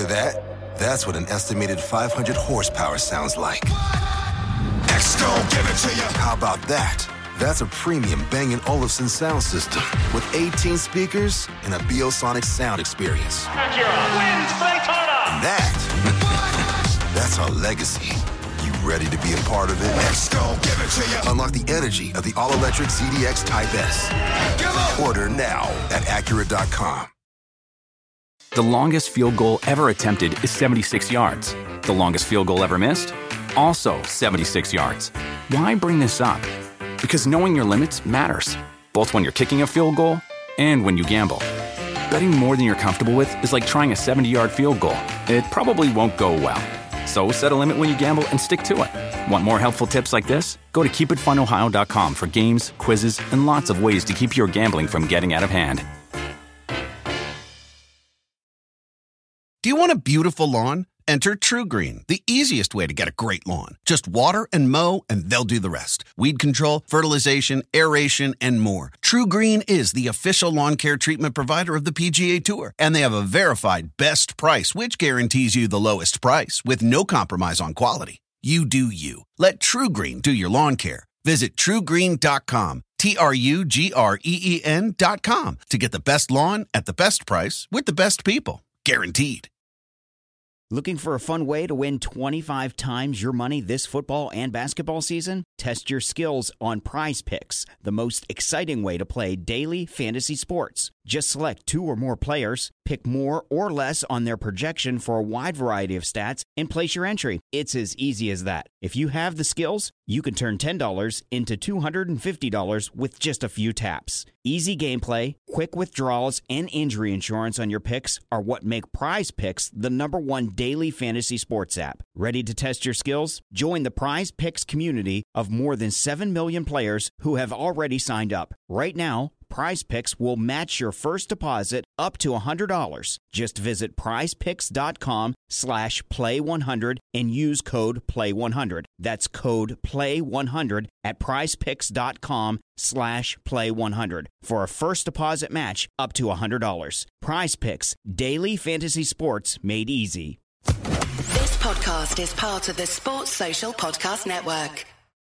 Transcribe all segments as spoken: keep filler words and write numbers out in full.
that? That's what an estimated five hundred horsepower sounds like. X gon' give it to you. How about that? That's a premium Bang and Olufsen sound system with eighteen speakers and a Biosonic sound experience. Acura wins Daytona. And that, that's our legacy. You ready to be a part of it? X gon' give it to you. Unlock the energy of the all-electric Z D X Type S. Order now at Acura dot com. The longest field goal ever attempted is seventy-six yards. The longest field goal ever missed? Also seventy-six yards. Why bring this up? Because knowing your limits matters, both when you're kicking a field goal and when you gamble. Betting more than you're comfortable with is like trying a seventy-yard field goal. It probably won't go well. So set a limit when you gamble and stick to it. Want more helpful tips like this? Go to keep it fun ohio dot com for games, quizzes, and lots of ways to keep your gambling from getting out of hand. Do you want a beautiful lawn? Enter TruGreen, the easiest way to get a great lawn. Just water and mow, and they'll do the rest. Weed control, fertilization, aeration, and more. TruGreen is the official lawn care treatment provider of the P G A Tour, and they have a verified best price, which guarantees you the lowest price with no compromise on quality. You do you. Let TruGreen do your lawn care. Visit True Green dot com, T R U G R E E N dot com, to get the best lawn at the best price with the best people. Guaranteed. Looking for a fun way to win twenty-five times your money this football and basketball season? Test your skills on Prize Picks, the most exciting way to play daily fantasy sports. Just select two or more players, pick more or less on their projection for a wide variety of stats, and place your entry. It's as easy as that. If you have the skills, you can turn ten dollars into two hundred fifty dollars with just a few taps. Easy gameplay, quick withdrawals, and injury insurance on your picks are what make Prize Picks the number one daily fantasy sports app. Ready to test your skills? Join the Prize Picks community of more than seven million players who have already signed up. Right now, Prize Picks will match your first deposit up to one hundred dollars. Just visit prizepicks.com slash play one hundred and use code play one hundred. That's code play one hundred at prizepicks.com slash play one hundred for a first deposit match up to one hundred dollars. Prize Picks, daily fantasy sports made easy. This podcast is part of the Sports Social Podcast Network.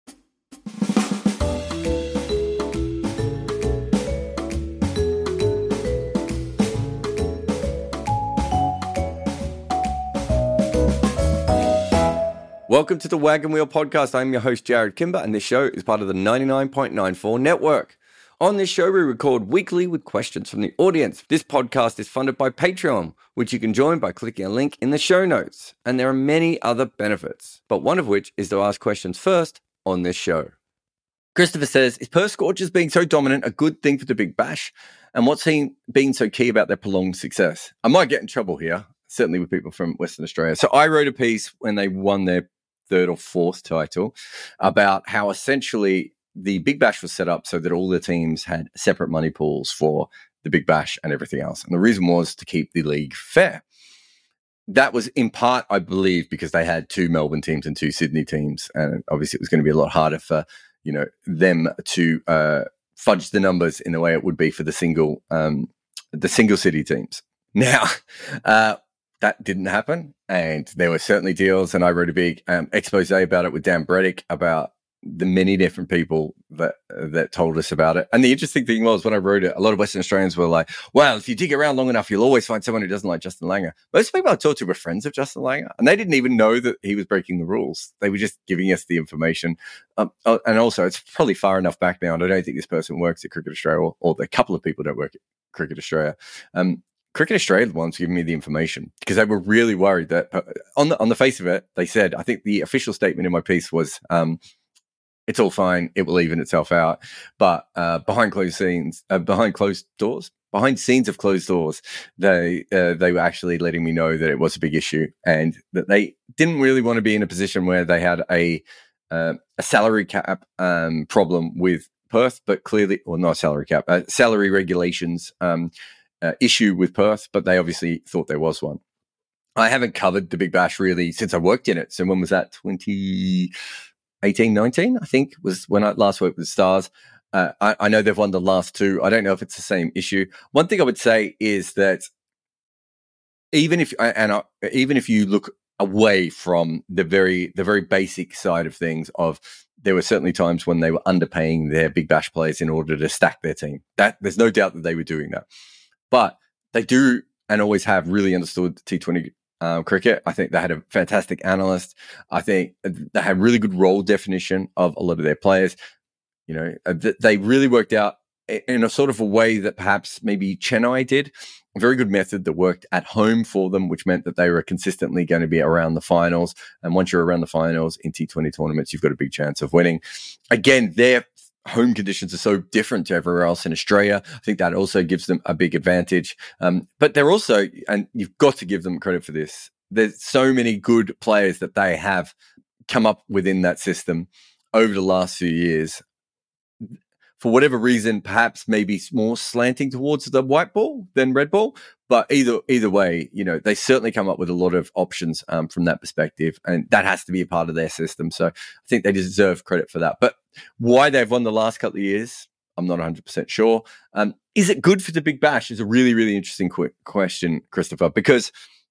Welcome to the Wagon Wheel Podcast. I'm your host, Jared Kimber, and this show is part of the ninety-nine point nine four network. On this show, we record weekly with questions from the audience. This podcast is funded by Patreon, which you can join by clicking a link in the show notes. And there are many other benefits, but one of which is to ask questions first on this show. Christopher says, is Perth Scorchers being so dominant a good thing for the Big Bash? And what's been so key about their prolonged success? I might get in trouble here, certainly with people from Western Australia. So I wrote a piece when they won their third or fourth title about how essentially the Big Bash was set up so that all the teams had separate money pools for the Big Bash and everything else. And the reason was to keep the league fair. That was in part, I believe, because they had two Melbourne teams and two Sydney teams. And obviously it was going to be a lot harder for, you know, them to uh, fudge the numbers in the way it would be for the single, um, the single city teams. Now, uh, that didn't happen, and there were certainly deals, and I wrote a big um, expose about it with Dan Bredick about the many different people that uh, that told us about it. And the interesting thing was, when I wrote it, a lot of Western Australians were like, well, if you dig around long enough, you'll always find someone who doesn't like Justin Langer. Most people I talked to were friends of Justin Langer, and they didn't even know that he was breaking the rules. They were just giving us the information. Um, uh, and also, it's probably far enough back now, and I don't think this person works at Cricket Australia, or, or a couple of people don't work at Cricket Australia. Um, Cricket Australia, the ones giving me the information, because they were really worried that uh, on the on the face of it, they said, I think the official statement in my piece was, um, it's all fine, it will even itself out. But uh, behind closed scenes, uh, behind closed doors, behind scenes of closed doors, they uh, they were actually letting me know that it was a big issue, and that they didn't really want to be in a position where they had a uh, a salary cap um, problem with Perth, but clearly, or not salary cap, uh, salary regulations. Um, Uh, issue with Perth, but they obviously thought there was one. I haven't covered the Big Bash really since I worked in it. So when was that? twenty eighteen, nineteen, I think, was when I last worked with the Stars. Uh, I, I know they've won the last two. I don't know if it's the same issue. One thing I would say is that even if and uh, even if you look away from the very the very basic side of things, of there were certainly times when they were underpaying their Big Bash players in order to stack their team. That there's no doubt that they were doing that, but they do and always have really understood T twenty um, cricket. I think they had a fantastic analyst. I think they had really good role definition of a lot of their players. You know, they really worked out in a sort of a way that perhaps maybe Chennai did. A very good method that worked at home for them, which meant that they were consistently going to be around the finals. And once you're around the finals in T twenty tournaments, you've got a big chance of winning. Again, their home conditions are so different to everywhere else in Australia. I think that also gives them a big advantage. Um, but they're also, and you've got to give them credit for this, there's so many good players that they have come up within that system over the last few years. For whatever reason, perhaps maybe more slanting towards the white ball than red ball. But either either way, you know, they certainly come up with a lot of options um, from that perspective. And that has to be a part of their system. So I think they deserve credit for that. But why they've won the last couple of years, I'm not one hundred percent sure. Um, is it good for the Big Bash is a really, really interesting quick question, Christopher, because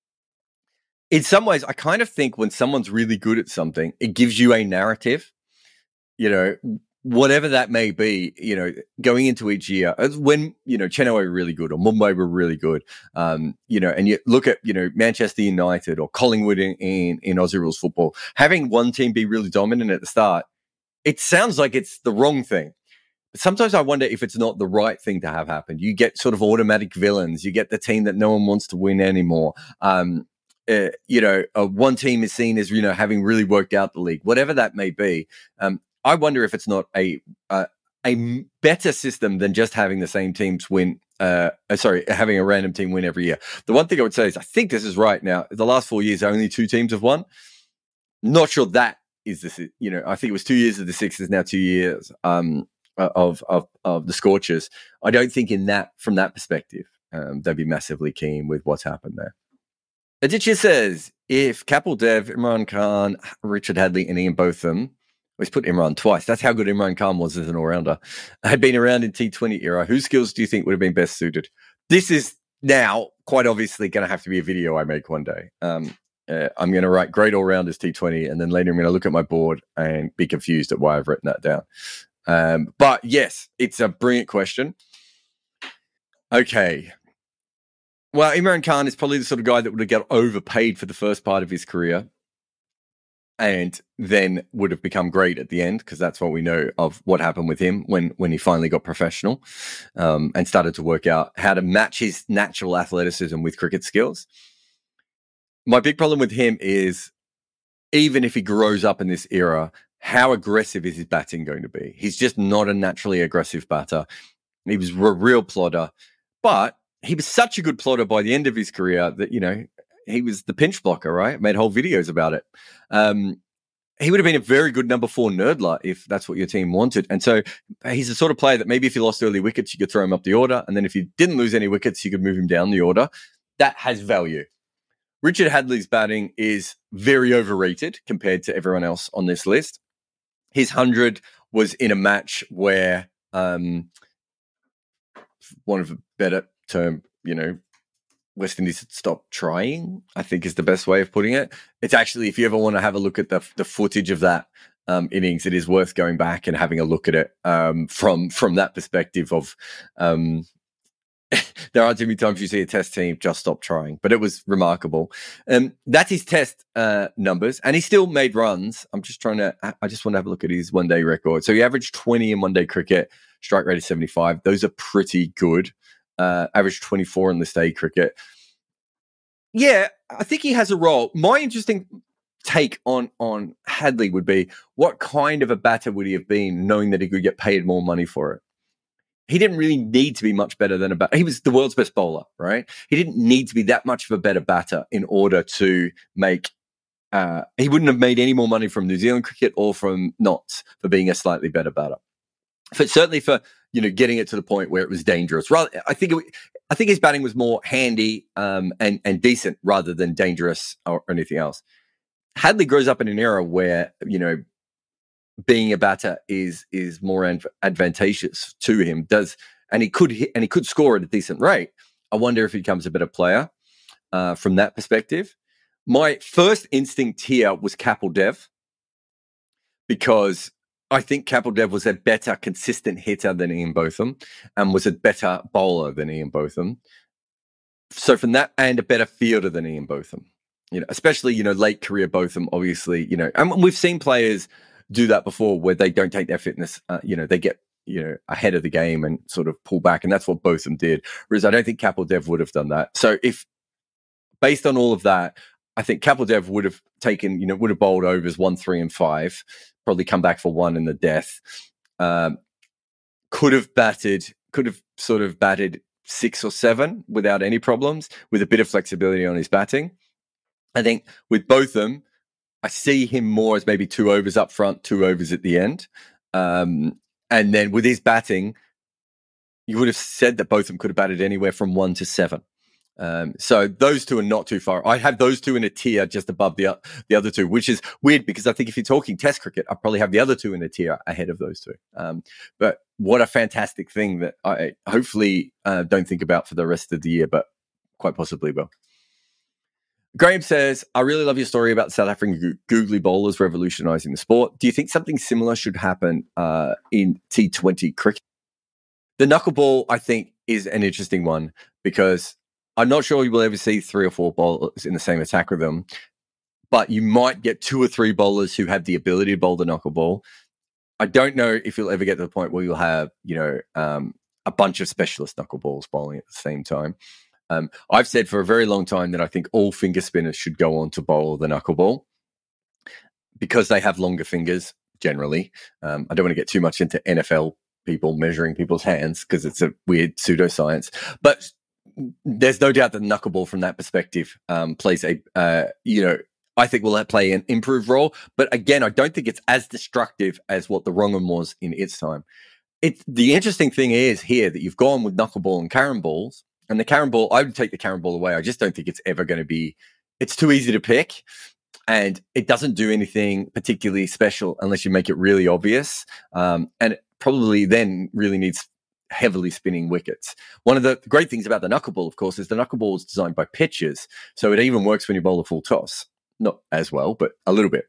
in some ways, I kind of think when someone's really good at something, it gives you a narrative, you know, whatever that may be, you know, going into each year, when, you know, Chennai were really good or Mumbai were really good, um, you know, and you look at, you know, Manchester United or Collingwood in, in, in Aussie rules football, having one team be really dominant at the start, it sounds like it's the wrong thing. But sometimes I wonder if it's not the right thing to have happen. You get sort of automatic villains. You get the team that no one wants to win anymore. Um, uh, you know, uh, one team is seen as, you know, having really worked out the league, whatever that may be. Um, I wonder if it's not a uh, a better system than just having the same teams win. Uh, sorry, having a random team win every year. The one thing I would say is I think this is right now. The last four years, only two teams have won. Not sure that is this. You know, I think it was two years of the Sixers, now two years um, of of of the Scorchers. I don't think in that from that perspective um, they'd be massively keen with what's happened there. Aditya says if Kapil Dev, Imran Khan, Richard Hadlee, and Ian Botham. He's put Imran twice. That's how good Imran Khan was as an all-rounder. Had been around in T twenty era. Whose skills do you think would have been best suited? This is now quite obviously going to have to be a video I make one day. Um, uh, I'm going to write great all-rounders T twenty, and then later I'm going to look at my board and be confused at why I've written that down. Um, but yes, it's a brilliant question. Okay. Well, Imran Khan is probably the sort of guy that would have got overpaid for the first part of his career, and then would have become great at the end, because that's what we know of what happened with him when, when he finally got professional um, and started to work out how to match his natural athleticism with cricket skills. My big problem with him is, even if he grows up in this era, how aggressive is his batting going to be? He's just not a naturally aggressive batter. He was a real plodder, but he was such a good plodder by the end of his career that, you know, he was the pinch blocker, right? Made whole videos about it. Um, he would have been a very good number four nerdler if that's what your team wanted. And so he's the sort of player that maybe if you lost early wickets, you could throw him up the order. And then if you didn't lose any wickets, you could move him down the order. That has value. Richard Hadlee's batting is very overrated compared to everyone else on this list. His hundred was in a match where, um, one of a better term, you know, West Indies stopped trying, I think is the best way of putting it. It's actually, if you ever want to have a look at the the footage of that um, innings, it is worth going back and having a look at it um, from from that perspective of, um, there aren't too many times you see a test team just stop trying, but it was remarkable. Um, that's his test uh, numbers, and he still made runs. I'm just trying to, I just want to have a look at his one day record. So he averaged twenty in one day cricket, strike rate of seventy-five. Those are pretty good. Uh, average twenty-four in list A cricket. Yeah, I think he has a role. My interesting take on, on Hadlee would be, what kind of a batter would he have been knowing that he could get paid more money for it? He didn't really need to be much better than a batter. He was the world's best bowler, right? He didn't need to be that much of a better batter in order to make, uh, he wouldn't have made any more money from New Zealand cricket or from Notts for being a slightly better batter. But certainly for, you know, getting it to the point where it was dangerous. Rather, I think it, I think his batting was more handy um, and and decent rather than dangerous or anything else. Hadlee grows up in an era where, you know, being a batter is is more adv- advantageous to him. Does and he could hit, and he could score at a decent rate. I wonder if he becomes a better player. uh, from that perspective. My first instinct here was Kapil Dev, because I think Kapil Dev was a better consistent hitter than Ian Botham and was a better bowler than Ian Botham. So from that, and a better fielder than Ian Botham, you know, especially, you know, late career Botham, obviously, you know, and we've seen players do that before where they don't take their fitness, uh, you know, they get, you know, ahead of the game and sort of pull back. And that's what Botham did. Whereas I don't think Kapil Dev would have done that. So if, based on all of that, I think Kapil Dev would have taken, you know, would have bowled overs one, three, and five, probably come back for one in the death. Um, could have batted, could have sort of batted six or seven without any problems, with a bit of flexibility on his batting. I think with Botham, I see him more as maybe two overs up front, two overs at the end. Um, and then with his batting, you would have said that Botham could have batted anywhere from one to seven. Um, so those two are not too far. I have those two in a tier just above the the other two, which is weird because I think if you're talking Test cricket, I probably have the other two in a tier ahead of those two. Um, but what a fantastic thing that I hopefully uh, don't think about for the rest of the year, but quite possibly will. Graham says, I really love your story about South African googly bowlers revolutionising the sport. Do you think something similar should happen uh, in T twenty cricket? The knuckleball, I think, is an interesting one because I'm not sure you will ever see three or four bowlers in the same attack with them, but you might get two or three bowlers who have the ability to bowl the knuckleball. I don't know if you'll ever get to the point where you'll have, you know, um, a bunch of specialist knuckleballs bowling at the same time. Um, I've said for a very long time that I think all finger spinners should go on to bowl the knuckleball because they have longer fingers generally. Um, I don't want to get too much into N F L people measuring people's hands because it's a weird pseudoscience, but there's no doubt that knuckleball from that perspective um, plays a, uh, you know, I think will play an improved role. But again, I don't think it's as destructive as what the wrong was in its time. It, the interesting thing is here that you've gone with knuckleball and carom balls, and the carom ball, I would take the carom ball away. I just don't think it's ever going to be, it's too easy to pick and it doesn't do anything particularly special unless you make it really obvious. Um, and it probably then really needs heavily spinning wickets. One of the great things about the knuckleball, of course, is the knuckleball is designed by pitchers. So it even works when you bowl a full toss. Not as well, but a little bit.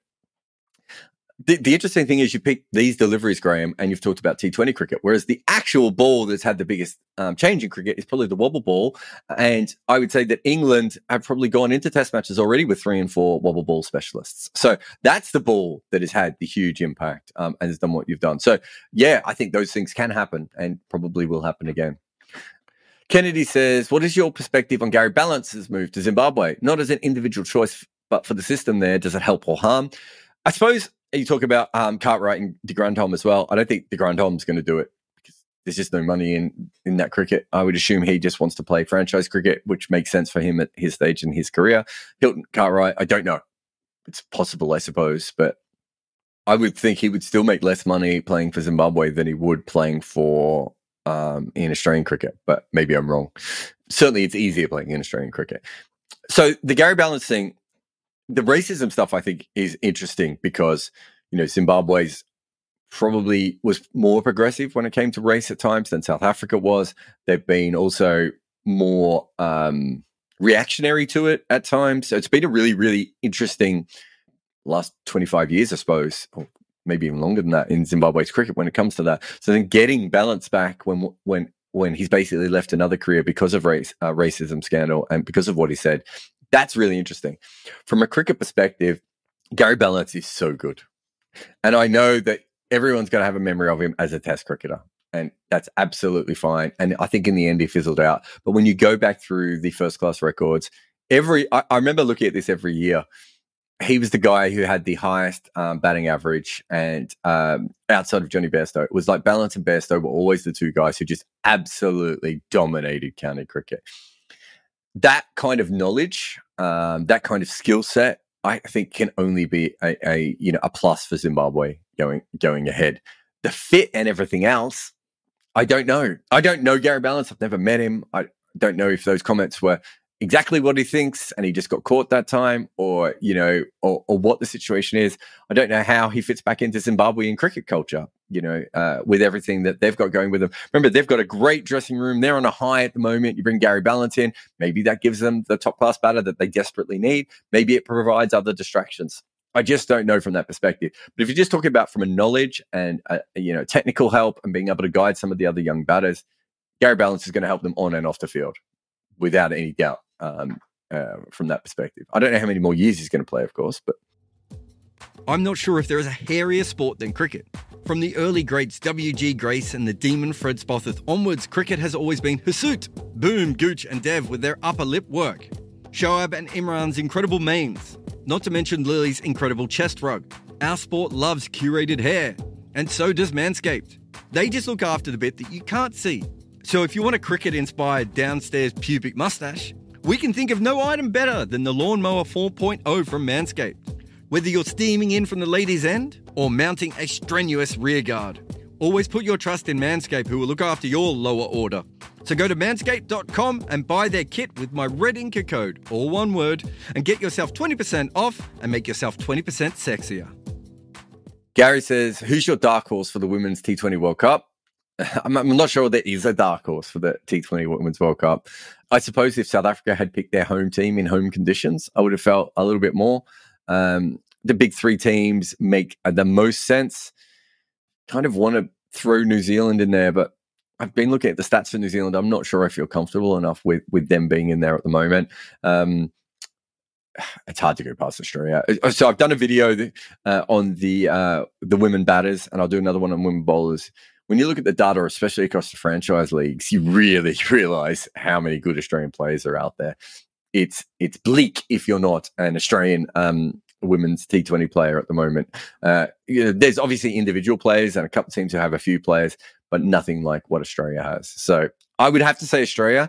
The, the interesting thing is you pick these deliveries, Graham, and you've talked about T twenty cricket, whereas the actual ball that's had the biggest um, change in cricket is probably the wobble ball. And I would say that England have probably gone into test matches already with three and four wobble ball specialists. So that's the ball that has had the huge impact um, and has done what you've done. So, yeah, I think those things can happen and probably will happen again. Kennedy says, what is your perspective on Gary Balance's move to Zimbabwe? Not as an individual choice, but for the system there, does it help or harm? I suppose you talk about um, Cartwright and de Grandhomme as well. I don't think de Grandhomme's going to do it because there's just no money in, in that cricket. I would assume he just wants to play franchise cricket, which makes sense for him at his stage in his career. Hilton Cartwright, I don't know. It's possible, I suppose, but I would think he would still make less money playing for Zimbabwe than he would playing for um, in Australian cricket, but maybe I'm wrong. Certainly it's easier playing in Australian cricket. So the Gary Balance thing, the racism stuff, I think, is interesting because, you know, Zimbabwe's probably was more progressive when it came to race at times than South Africa was. They've been also more um, reactionary to it at times. So it's been a really, really interesting last twenty-five years, I suppose, or maybe even longer than that in Zimbabwe's cricket when it comes to that. So then getting Balance back when when when he's basically left another career because of race uh, racism scandal and because of what he said. That's really interesting. From a cricket perspective, Gary Balance is so good. And I know that everyone's going to have a memory of him as a test cricketer. And that's absolutely fine. And I think in the end, he fizzled out. But when you go back through the first class records, every I, I remember looking at this every year. He was the guy who had the highest um, batting average. And um, outside of Johnny Bairstow, it was like Balance and Bairstow were always the two guys who just absolutely dominated county cricket. That kind of knowledge, um, that kind of skill set, I think can only be a, a you know a plus for Zimbabwe going going ahead. The fit and everything else, I don't know. I don't know Gary Balance. I've never met him. I don't know if those comments were exactly what he thinks and he just got caught that time, or you know, or, or what the situation is. I don't know how he fits back into Zimbabwean cricket culture. you know, uh, with everything that they've got going with them. Remember, they've got a great dressing room. They're on a high at the moment. You bring Gary Ballant in. Maybe that gives them the top-class batter that they desperately need. Maybe it provides other distractions. I just don't know from that perspective. But if you're just talking about from a knowledge and, uh, you know, technical help and being able to guide some of the other young batters, Gary Ballant is going to help them on and off the field without any doubt um, uh, from that perspective. I don't know how many more years he's going to play, of course, but I'm not sure if there is a hairier sport than cricket. From the early greats W G Grace and the demon Fred Spofforth onwards, cricket has always been Hassoot, Boom, Gooch and Dev with their upper lip work. Shoaib and Imran's incredible mains. Not to mention Lily's incredible chest rug. Our sport loves curated hair. And so does Manscaped. They just look after the bit that you can't see. So if you want a cricket-inspired downstairs pubic mustache, we can think of no item better than the Lawnmower four point oh from Manscaped. Whether you're steaming in from the ladies' end or mounting a strenuous rear guard, always put your trust in Manscaped, who will look after your lower order. So go to manscaped dot com and buy their kit with my Red Inker code, all one word, and get yourself twenty percent off and make yourself twenty percent sexier. Gary says, who's your dark horse for the Women's T twenty World Cup? I'm, I'm not sure there is a dark horse for the T twenty Women's World Cup. I suppose if South Africa had picked their home team in home conditions, I would have felt a little bit more. Um, the big three teams make the most sense. Kind of want to throw New Zealand in there, but I've been looking at the stats for New Zealand. I'm not sure I feel comfortable enough with, with them being in there at the moment. Um, it's hard to go past Australia. So I've done a video uh, on the uh, the women batters, and I'll do another one on women bowlers. When you look at the data, especially across the franchise leagues, you really realize how many good Australian players are out there. It's it's bleak if you're not an Australian um, women's T twenty player at the moment. Uh, you know, there's obviously individual players and a couple teams who have a few players, but nothing like what Australia has. So I would have to say Australia.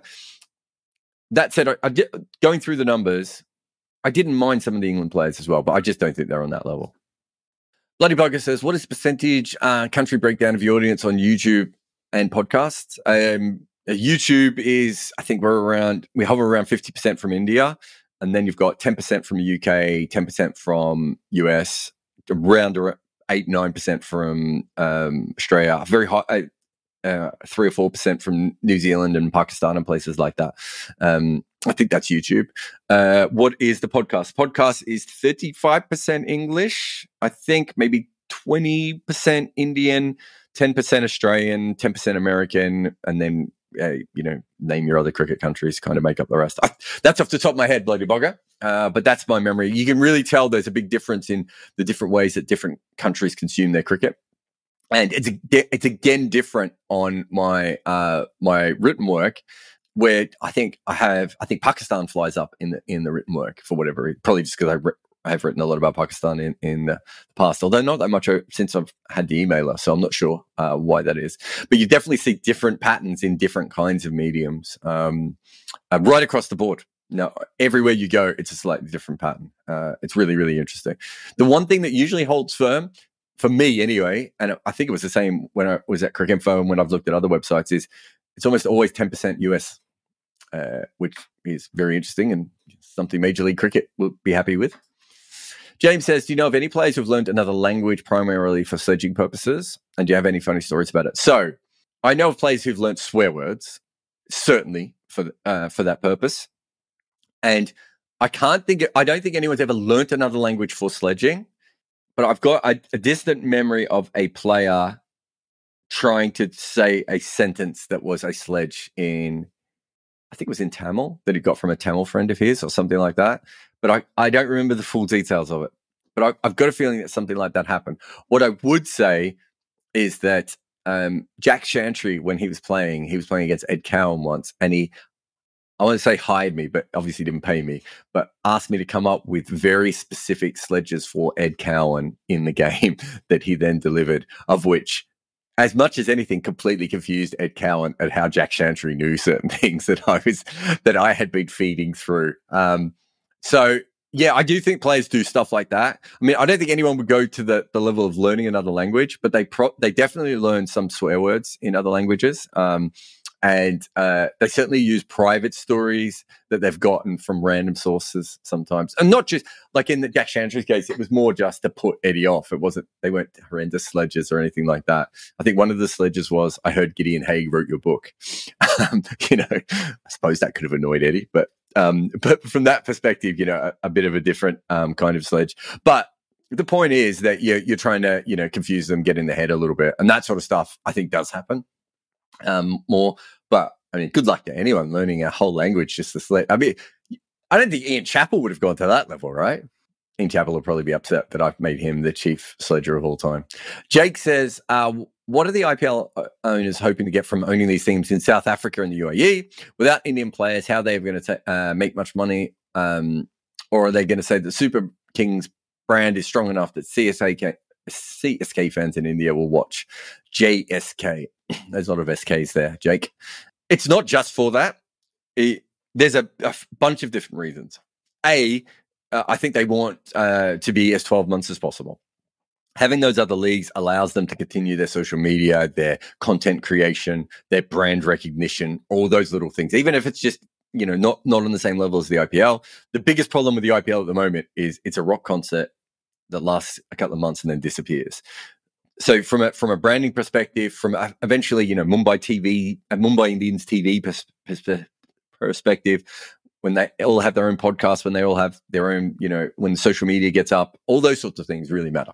That said, I, I did, going through the numbers, I didn't mind some of the England players as well, but I just don't think they're on that level. Bloody Bugger says, what is the percentage uh, country breakdown of your audience on YouTube and podcasts? Um, YouTube is, I think we're around, we hover around fifty percent from India. And then you've got ten percent from the U K, ten percent from U S, around eight, nine percent from um, Australia, very high, uh, three or four percent from New Zealand and Pakistan and places like that. Um, I think that's YouTube. Uh, what is the podcast? Podcast is thirty-five percent English. I think maybe twenty percent Indian, ten percent Australian, ten percent American, and then, uh, you know, name your other cricket countries, kind of make up the rest. I, that's off the top of my head, Bloody Bogger. Uh, but that's my memory. You can really tell there's a big difference in the different ways that different countries consume their cricket. And it's it's again different on my uh, my written work, where I think I have I think Pakistan flies up in the in the written work for whatever reason. Probably just because I re- I have written a lot about Pakistan in in the past, although not that much since I've had the emailer, so I'm not sure uh, why that is. But you definitely see different patterns in different kinds of mediums, um, uh, right across the board. Now, everywhere you go, it's a slightly different pattern. Uh, it's really really interesting. The one thing that usually holds firm, for me anyway, and I think it was the same when I was at Cricinfo and when I've looked at other websites, is it's almost always ten percent U S, uh, which is very interesting and something Major League Cricket will be happy with. James says, do you know of any players who've learned another language primarily for sledging purposes? And do you have any funny stories about it? So I know of players who've learned swear words, certainly for uh, for that purpose. And I can't think, I don't think anyone's ever learnt another language for sledging. But I've got a, a distant memory of a player trying to say a sentence that was a sledge in, I think it was in Tamil, that he got from a Tamil friend of his or something like that. But I, I don't remember the full details of it. But I, I've got a feeling that something like that happened. What I would say is that um, Jack Chantry, when he was playing, he was playing against Ed Cowan once, and he, I want to say hired me, but obviously didn't pay me, but asked me to come up with very specific sledges for Ed Cowan in the game that he then delivered, of which, as much as anything, completely confused Ed Cowan at how Jack Chantry knew certain things that I was, that I had been feeding through. Um, so yeah, I do think players do stuff like that. I mean, I don't think anyone would go to the, the level of learning another language, but they pro- they definitely learn some swear words in other languages. Um, And uh, they certainly use private stories that they've gotten from random sources sometimes. And not just, like in the Jack Chantry's case, it was more just to put Eddie off. It wasn't, they weren't horrendous sledges or anything like that. I think one of the sledges was, I heard Gideon Haigh wrote your book. um, you know, I suppose that could have annoyed Eddie. But um, but from that perspective, you know, a, a bit of a different um, kind of sledge. But the point is that you're, you're trying to, you know, confuse them, get in the head a little bit. And that sort of stuff, I think, does happen. Um, more, but I mean, good luck to anyone learning a whole language just to sled. I mean, I don't think Ian Chappell would have gone to that level, right? Ian Chappell will probably be upset that I've made him the chief sledger of all time. Jake says, uh, what are the I P L owners hoping to get from owning these teams in South Africa and the U A E without Indian players? How are they going to uh, make much money? Um, or are they going to say that Super Kings brand is strong enough that C S K, C S K fans in India will watch J S K? There's a lot of S Ks there, Jake. It's not just for that. It, there's a, a bunch of different reasons. A, uh, I think they want uh, to be as twelve months as possible. Having those other leagues allows them to continue their social media, their content creation, their brand recognition, all those little things. Even if it's just, you know, not, not on the same level as the I P L. The biggest problem with the I P L at the moment is it's a rock concert that lasts a couple of months and then disappears. So from a from a branding perspective, from a, eventually, you know, Mumbai T V, uh, Mumbai Indians T V pers- pers- perspective, when they all have their own podcasts, when they all have their own, you know, when social media gets up, all those sorts of things really matter.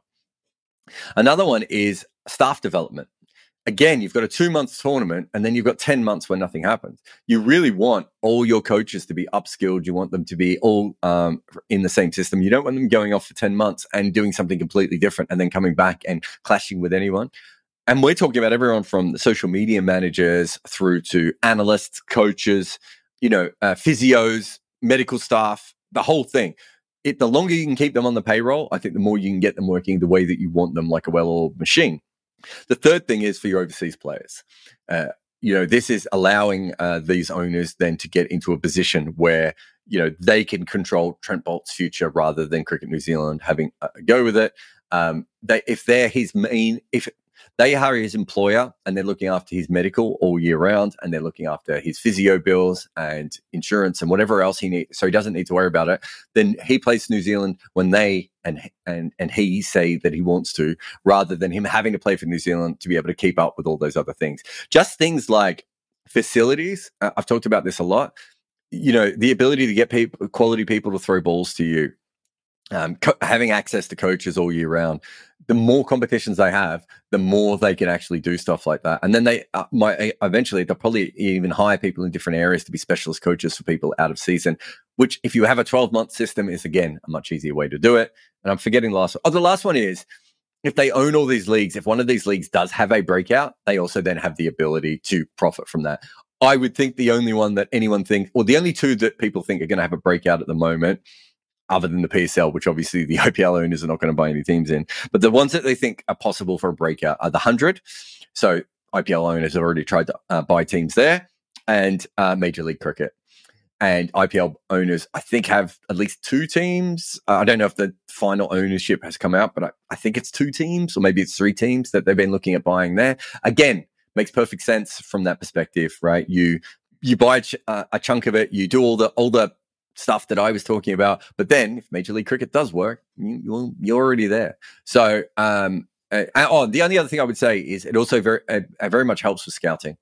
Another one is staff development. Again, you've got a two-month tournament and then you've got ten months where nothing happens. You really want all your coaches to be upskilled. You want them to be all um, in the same system. You don't want them going off for ten months and doing something completely different and then coming back and clashing with anyone. And we're talking about everyone from the social media managers through to analysts, coaches, you know, uh, physios, medical staff, the whole thing. It, the longer you can keep them on the payroll, I think the more you can get them working the way that you want them, like a well-oiled machine. The third thing is for your overseas players. Uh, you know, this is allowing uh, these owners then to get into a position where, you know, they can control Trent Bolt's future rather than Cricket New Zealand having a go with it. Um, they, if they're his main, if they are his employer and they're looking after his medical all year round and they're looking after his physio bills and insurance and whatever else he needs, so he doesn't need to worry about it, then he plays New Zealand when they and and and he say that he wants to, rather than him having to play for New Zealand to be able to keep up with all those other things. Just things like facilities. Uh, I've talked about this a lot. You know, the ability to get people, quality people to throw balls to you, um, co- having access to coaches all year round. The more competitions they have, the more they can actually do stuff like that. And then they uh, might eventually, they'll probably even hire people in different areas to be specialist coaches for people out of season, which if you have a twelve month system is, again, a much easier way to do it. And I'm forgetting the last one. Oh, the last one is if they own all these leagues, if one of these leagues does have a breakout, they also then have the ability to profit from that. I would think the only one that anyone thinks, or the only two that people think are going to have a breakout at the moment, other than the P S L, which obviously the I P L owners are not going to buy any teams in. But the ones that they think are possible for a breakout are the one hundred. So I P L owners have already tried to uh, buy teams there, and uh, Major League Cricket. And I P L owners, I think, have at least two teams. Uh, I don't know if the final ownership has come out, but I, I think it's two teams, or maybe it's three teams that they've been looking at buying there. Again, makes perfect sense from that perspective, right? You you buy a, ch- uh, a chunk of it, you do all the all the stuff that I was talking about, but then if Major League Cricket does work, you, you're, you're already there. So, um, uh, oh, the only other thing I would say is it also very uh, very much helps with scouting.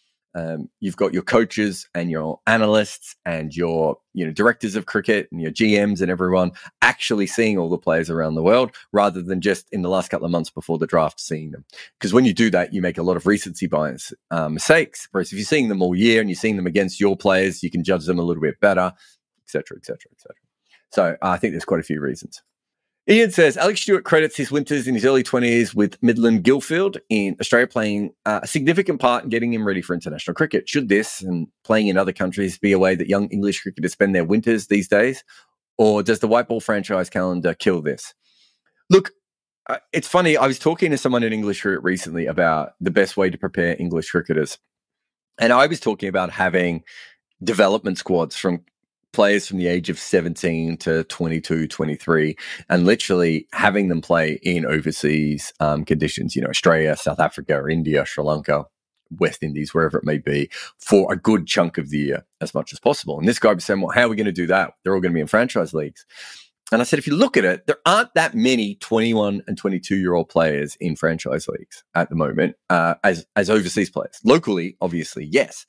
Um, you've got your coaches and your analysts and your, you know, directors of cricket and your G Ms and everyone actually seeing all the players around the world, rather than just in the last couple of months before the draft seeing them. Because when you do that, you make a lot of recency bias uh, mistakes. Whereas if you're seeing them all year and you're seeing them against your players, you can judge them a little bit better, et cetera, et cetera, et cetera. So uh, I think there's quite a few reasons. Ian says, Alex Stewart credits his winters in his early twenties with Midland Guildfield in Australia playing uh, a significant part in getting him ready for international cricket. Should this and playing in other countries be a way that young English cricketers spend their winters these days? Or does the white ball franchise calendar kill this? Look, uh, it's funny. I was talking to someone in English cricket recently about the best way to prepare English cricketers. And I was talking about having development squads from players from the age of seventeen to twenty-two, twenty-three, and literally having them play in overseas um, conditions, you know, Australia, South Africa, India, Sri Lanka, West Indies, wherever it may be, for a good chunk of the year as much as possible. And this guy was saying, well, how are we going to do that? They're all going to be in franchise leagues. And I said, if you look at it, there aren't that many twenty-one and twenty-two-year-old players in franchise leagues at the moment uh, as as overseas players. Locally, obviously, yes.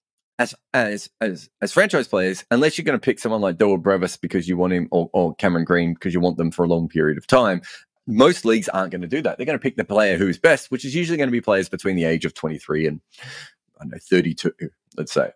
As as as as franchise players, unless you're going to pick someone like Doyle Brevis because you want him, or, or Cameron Green because you want them for a long period of time, most leagues aren't going to do that. They're going to pick the player who is best, which is usually going to be players between the age of twenty-three and, I don't know, thirty-two, let's say.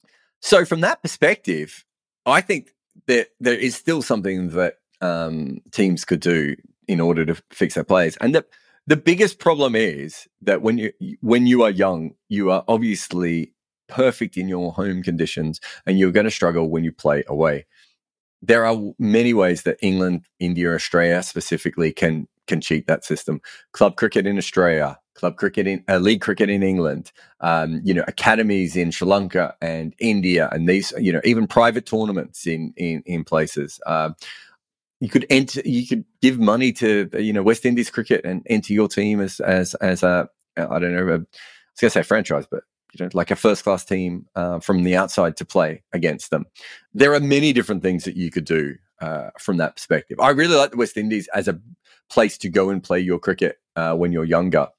So from that perspective, I think that there is still something that um, teams could do in order to fix their players. And the, the biggest problem is that when you when you are young, you are obviously perfect in your home conditions, and you're going to struggle when you play away. There are many ways that England, India, Australia specifically can can cheat that system. Club cricket in Australia, club cricket in uh, league cricket in England, um, you know, academies in Sri Lanka and India, and these, you know, even private tournaments in in, in places. Um, you could enter, you could give money to, you know, West Indies cricket and enter your team as as as a, I don't know, a, I was going to say franchise, but you know, like a first class team uh, from the outside to play against them. There are many different things that you could do uh, from that perspective. I really like the West Indies as a place to go and play your cricket uh, when you're younger,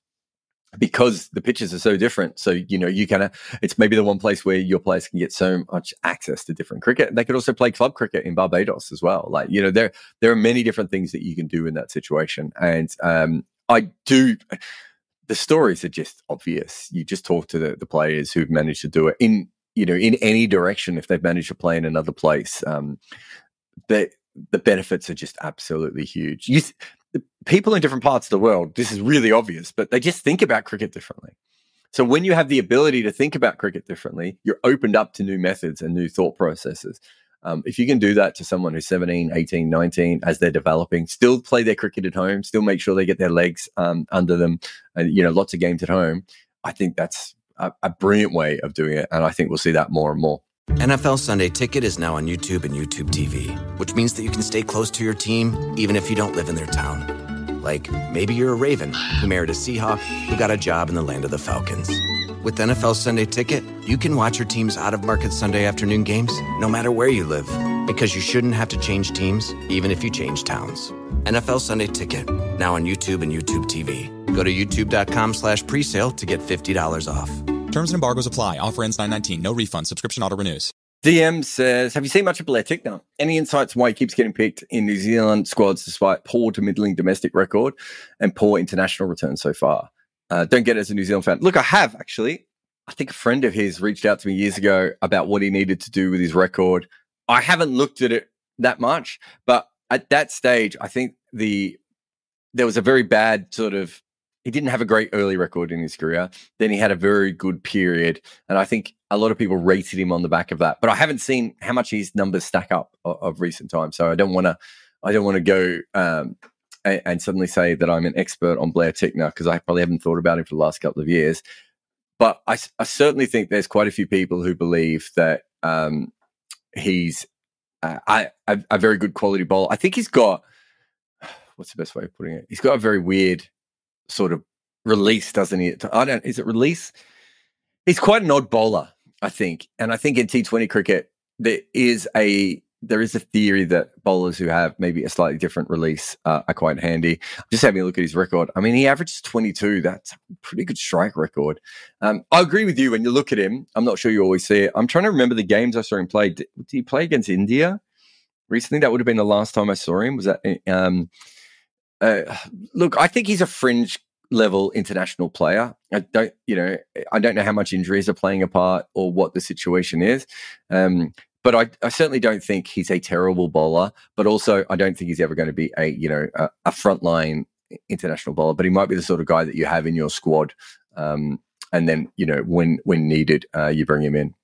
because the pitches are so different. So, you know, you kind of, it's maybe the one place where your players can get so much access to different cricket. They could also play club cricket in Barbados as well. Like, you know, there, there are many different things that you can do in that situation. And um, I do, the stories are just obvious. You just talk to the, the players who've managed to do it in, you know, in any direction. If they've managed to play in another place, um, the, the benefits are just absolutely huge. You, the people in different parts of the world, this is really obvious, but they just think about cricket differently. So when you have the ability to think about cricket differently, you're opened up to new methods and new thought processes. Um, if you can do that to someone who's seventeen, eighteen, nineteen, as they're developing, still play their cricket at home, still make sure they get their legs um, under them, and, you know, lots of games at home, I think that's a, a brilliant way of doing it. And I think we'll see that more and more. N F L Sunday Ticket is now on YouTube and YouTube T V, which means that you can stay close to your team even if you don't live in their town. Like, maybe you're a Raven who married a Seahawk who got a job in the land of the Falcons. With N F L Sunday Ticket, you can watch your team's out-of-market Sunday afternoon games no matter where you live, because you shouldn't have to change teams even if you change towns. N F L Sunday Ticket, now on YouTube and YouTube T V. Go to youtube.com slash presale to get fifty dollars off. Terms and embargoes apply. Offer ends nine nineteen. No refund. Subscription auto renews. D M says, have you seen much of Blair Tickner? Any insights on why he keeps getting picked in New Zealand squads despite poor to middling domestic record and poor international returns so far? Uh, don't get it as a New Zealand fan. Look, I have actually. I think a friend of his reached out to me years ago about what he needed to do with his record. I haven't looked at it that much, but at that stage, I think the there was a very bad sort of, he didn't have a great early record in his career. Then he had a very good period. And I think a lot of people rated him on the back of that. But I haven't seen how much his numbers stack up of, of recent times. So I don't want to, I don't want to go um, and, and suddenly say that I'm an expert on Blair Tickner, because I probably haven't thought about him for the last couple of years. But I, I certainly think there's quite a few people who believe that um, he's uh, I, a, a very good quality bowler. I think he's got, what's the best way of putting it? He's got a very weird sort of release, doesn't he? I don't, is it release? He's quite an odd bowler, I think. And I think in T twenty cricket, there is a, there is a theory that bowlers who have maybe a slightly different release uh, are quite handy. Just having a look at his record. I mean, he averages twenty-two. That's a pretty good strike record. Um, I agree with you when you look at him. I'm not sure you always see it. I'm trying to remember the games I saw him play. Did, did he play against India recently? That would have been the last time I saw him. Was that... Um, Uh, look, I think he's a fringe level international player. I don't, you know, I don't know how much injuries are playing a part or what the situation is. Um, but I, I certainly don't think he's a terrible bowler, but also I don't think he's ever going to be a, you know, a, a frontline international bowler, but he might be the sort of guy that you have in your squad. Um, and then, you know, when, when needed, uh, you bring him in.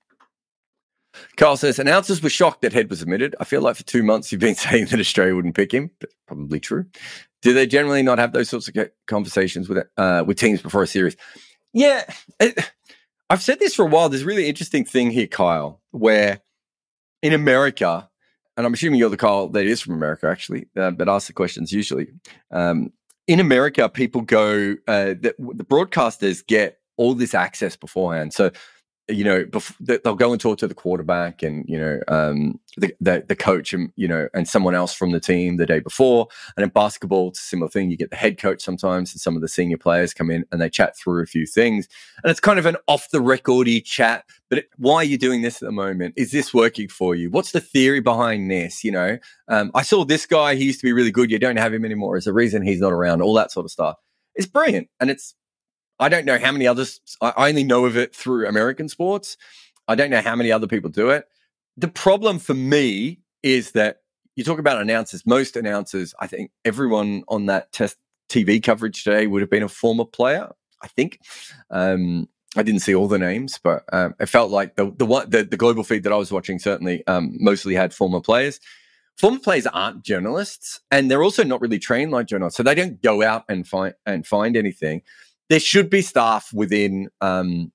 Carl says, announcers were shocked that Head was omitted. I feel like for two months you've been saying that Australia wouldn't pick him. That's probably true. Do they generally not have those sorts of conversations with uh, with teams before a series? Yeah, it, I've said this for a while. There's a really interesting thing here, Kyle, where in America, and I'm assuming you're the Kyle that is from America, actually, uh, but ask the questions usually. Um, in America, people go, uh, the, the broadcasters get all this access beforehand. So, you know, bef- they'll go and talk to the quarterback and, you know, um, the, the the coach and, you know, and someone else from the team the day before. And in basketball, it's a similar thing. You get the head coach sometimes, and some of the senior players come in and they chat through a few things. And it's kind of an off-the-record-y chat. But it, why are you doing this at the moment? Is this working for you? What's the theory behind this? You know, um, I saw this guy. He used to be really good. You don't have him anymore. Is the reason he's not around. All that sort of stuff. It's brilliant. And it's, I don't know how many others, I only know of it through American sports. I don't know how many other people do it. The problem for me is that you talk about announcers, most announcers, I think everyone on that test T V coverage today would have been a former player, I think. Um, I didn't see all the names, but um, it felt like the the, one, the the global feed that I was watching certainly um, mostly had former players. Former players aren't journalists, and they're also not really trained like journalists, so they don't go out and find and find anything. There should be staff within um,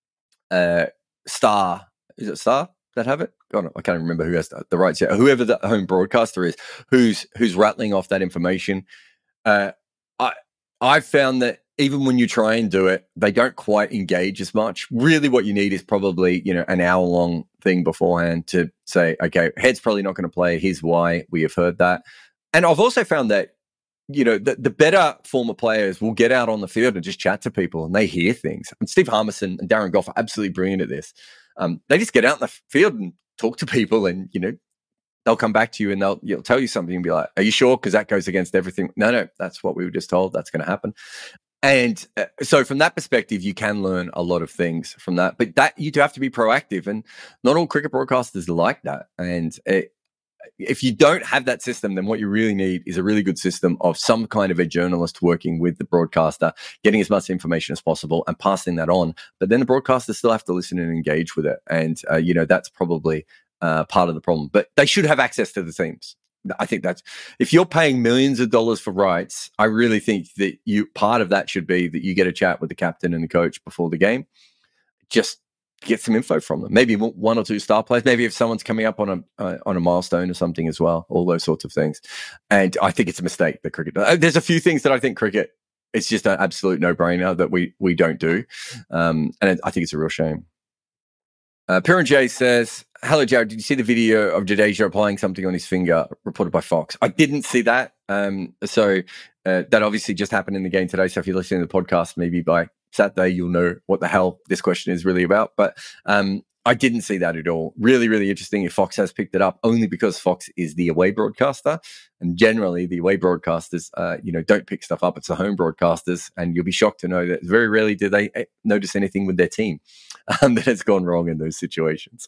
uh, Star. Is it Star that have it? God, I can't remember who has the rights yet. Whoever the home broadcaster is, who's who's rattling off that information. Uh, I I've found that even when you try and do it, they don't quite engage as much. Really, what you need is probably, you know, an hour long thing beforehand to say, okay, Head's probably not going to play. Here's why. We have heard that, and I've also found that, you know, the, the better former players will get out on the field and just chat to people, and they hear things. And Steve Harmison and Darren Goff are absolutely brilliant at this. Um, they just get out in the field and talk to people, and, you know, they'll come back to you and they'll you'll tell you something and be like, are you sure? Because that goes against everything. No, no, that's what we were just told. That's going to happen. And uh, so from that perspective, you can learn a lot of things from that. But that you do have to be proactive, and not all cricket broadcasters are like that. And it, if you don't have that system, then what you really need is a really good system of some kind of a journalist working with the broadcaster, getting as much information as possible and passing that on. But then the broadcasters still have to listen and engage with it. And, uh, you know, that's probably uh, part of the problem. But they should have access to the teams. I think that's, if you're paying millions of dollars for rights, I really think that you, part of that should be that you get a chat with the captain and the coach before the game. Just get some info from them. Maybe one or two star players. Maybe if someone's coming up on a uh, on a milestone or something as well. All those sorts of things. And I think it's a mistake that cricket does. There's a few things that I think cricket, it's just an absolute no brainer that we we don't do. Um, and I think it's a real shame. Uh, Piran J says, hello, Jared. Did you see the video of Jadeja applying something on his finger reported by Fox? I didn't see that. Um, so uh, that obviously just happened in the game today. So if you're listening to the podcast, maybe by Saturday, you'll know what the hell this question is really about. But um, I didn't see that at all. Really, really interesting if Fox has picked it up, only because Fox is the away broadcaster. And generally, the away broadcasters, uh, you know, don't pick stuff up. It's the home broadcasters. And you'll be shocked to know that very rarely do they notice anything with their team um, that has gone wrong in those situations.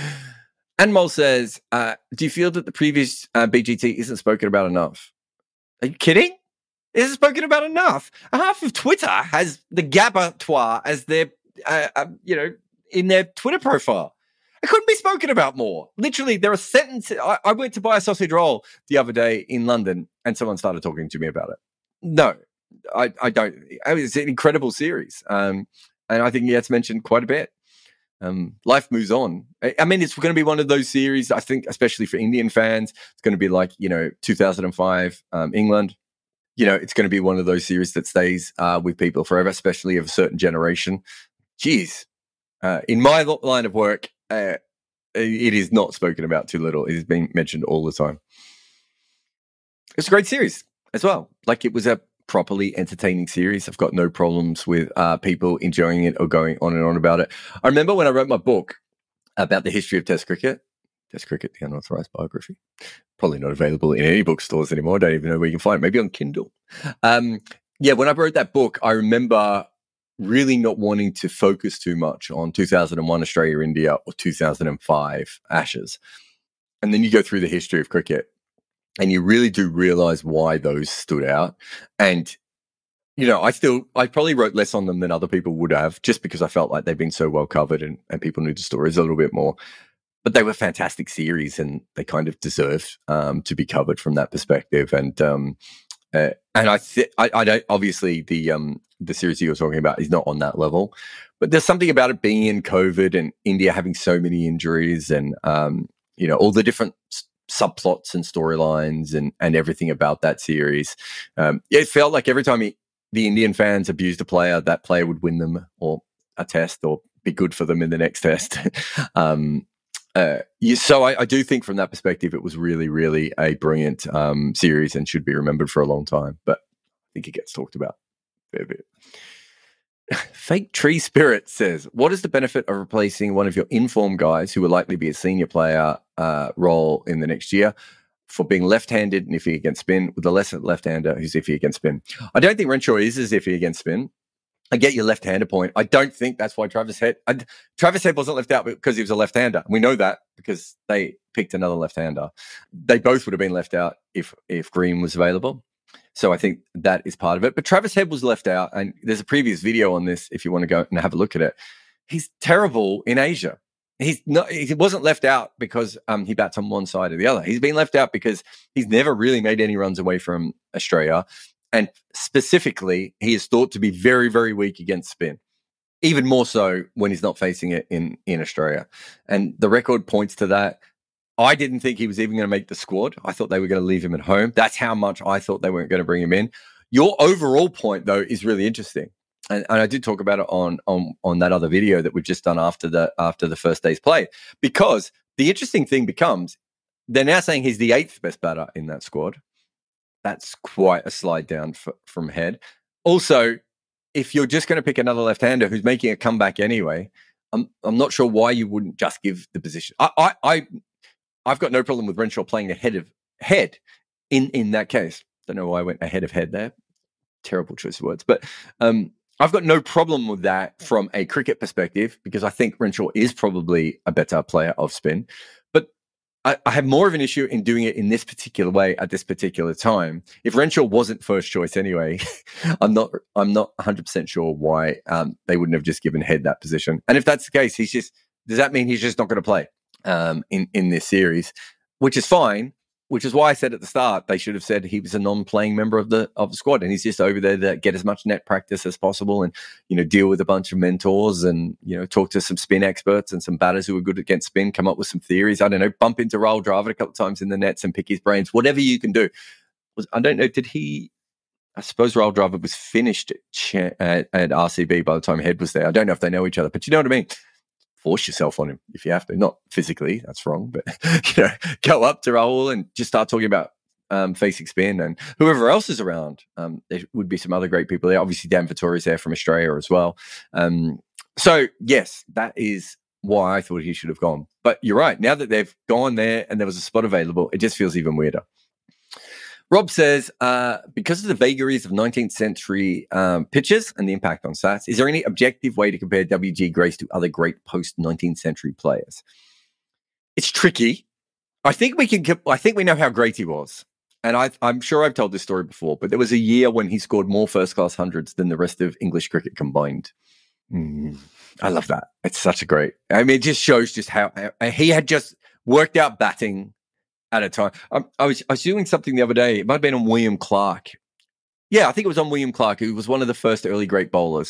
Anmol says, uh, do you feel that the previous uh, B G T isn't spoken about enough? Are you kidding? It isn't spoken about enough. Half of Twitter has the Gabbatoir as their, uh, uh, you know, in their Twitter profile. It couldn't be spoken about more. Literally, there are sentences. I, I went to buy a sausage roll the other day in London, and someone started talking to me about it. No, I, I don't. It's an incredible series, um, and I think it gets mentioned quite a bit. Um, life moves on. I, I mean, it's going to be one of those series, I think, especially for Indian fans. It's going to be like, you know, two thousand five um, England. You know, it's going to be one of those series that stays uh, with people forever, especially of a certain generation. Jeez. Uh, in my line of work, uh, it is not spoken about too little. It is being mentioned all the time. It's a great series as well. Like, it was a properly entertaining series. I've got no problems with uh, people enjoying it or going on and on about it. I remember when I wrote my book about the history of Test cricket, Test Cricket, the Unauthorized Biography. Probably not available in any bookstores anymore. I don't even know where you can find it. Maybe on Kindle. Um, yeah, when I wrote that book, I remember really not wanting to focus too much on two thousand one Australia-India or two thousand five Ashes. And then you go through the history of cricket and you really do realize why those stood out. And, you know, I still, I probably wrote less on them than other people would have, just because I felt like they've been so well covered and, and people knew the stories a little bit more. But they were fantastic series, and they kind of deserved um, to be covered from that perspective. And um, uh, and I, th- I, I don't, obviously the um, the series you were talking about is not on that level, but there's something about it being in COVID and India having so many injuries, and um, you know, all the different s- subplots and storylines and and everything about that series. Um, it felt like every time he, the Indian fans abused a player, that player would win them or a test or be good for them in the next test. um, uh, you, so I, I do think from that perspective, it was really, really a brilliant um, series and should be remembered for a long time. But I think it gets talked about a fair bit. Fake Tree Spirit says, what is the benefit of replacing one of your informed guys who will likely be a senior player uh, role in the next year for being left-handed and iffy against spin with a lesser left-hander who's iffy against spin? I don't think Renshaw is as iffy against spin. I get your left-hander point. I don't think that's why Travis Head... I, Travis Head wasn't left out because he was a left-hander. We know that because they picked another left-hander. They both would have been left out if if Green was available. So I think that is part of it. But Travis Head was left out, and there's a previous video on this if you want to go and have a look at it. He's terrible in Asia. He's not. He wasn't left out because um, he bats on one side or the other. He's been left out because he's never really made any runs away from Australia. And specifically, he is thought to be very, very weak against spin, even more so when he's not facing it in, in Australia. And the record points to that. I didn't think he was even going to make the squad. I thought they were going to leave him at home. That's how much I thought they weren't going to bring him in. Your overall point, though, is really interesting. And, and I did talk about it on, on, on that other video that we've just done after the, after the first day's play, because the interesting thing becomes they're now saying he's the eighth best batter in that squad. That's quite a slide down f- from Head. Also, if you're just going to pick another left-hander who's making a comeback anyway, I'm I'm not sure why you wouldn't just give the position. I I, I I've got no problem with Renshaw playing ahead of Head in, in that case. Don't know why I went ahead of Head there. Terrible choice of words. But um, I've got no problem with that from a cricket perspective because I think Renshaw is probably a better player of spin. But I, I have more of an issue in doing it in this particular way at this particular time. If Renshaw wasn't first choice anyway, I'm not I'm not one hundred percent sure why um, they wouldn't have just given Head that position. And if that's the case, he's just does that mean he's just not going to play? Um, in, in this series, which is fine, which is why I said at the start they should have said he was a non-playing member of the of the squad, and he's just over there to get as much net practice as possible, and you know deal with a bunch of mentors, and you know talk to some spin experts and some batters who are good against spin, come up with some theories. I don't know, bump into Rahul Dravid a couple of times in the nets and pick his brains. Whatever you can do. I don't know. Did he? I suppose Rahul Dravid was finished at, at, at R C B by the time Head was there. I don't know if they know each other, but you know what I mean. Force yourself on him if you have to. Not physically, that's wrong, but you know, go up to Rahul and just start talking about um, facing spin and whoever else is around. Um, there would be some other great people there. Obviously, Dan Vettori is there from Australia as well. Um, so, yes, that is why I thought he should have gone. But you're right. Now that they've gone there and there was a spot available, it just feels even weirder. Rob says, uh, because of the vagaries of nineteenth century um, pitches and the impact on stats, is there any objective way to compare W G Grace to other great post-nineteenth century players? It's tricky. I think we can. I think we know how great he was, and I, I'm sure I've told this story before. But there was a year when he scored more first-class hundreds than the rest of English cricket combined. Mm, I love that. It's such a great. I mean, it just shows just how, how he had just worked out batting at a time. Um, I was I was doing something the other day. It might have been on William Clark. Yeah, I think it was on William Clark, who was one of the first early great bowlers.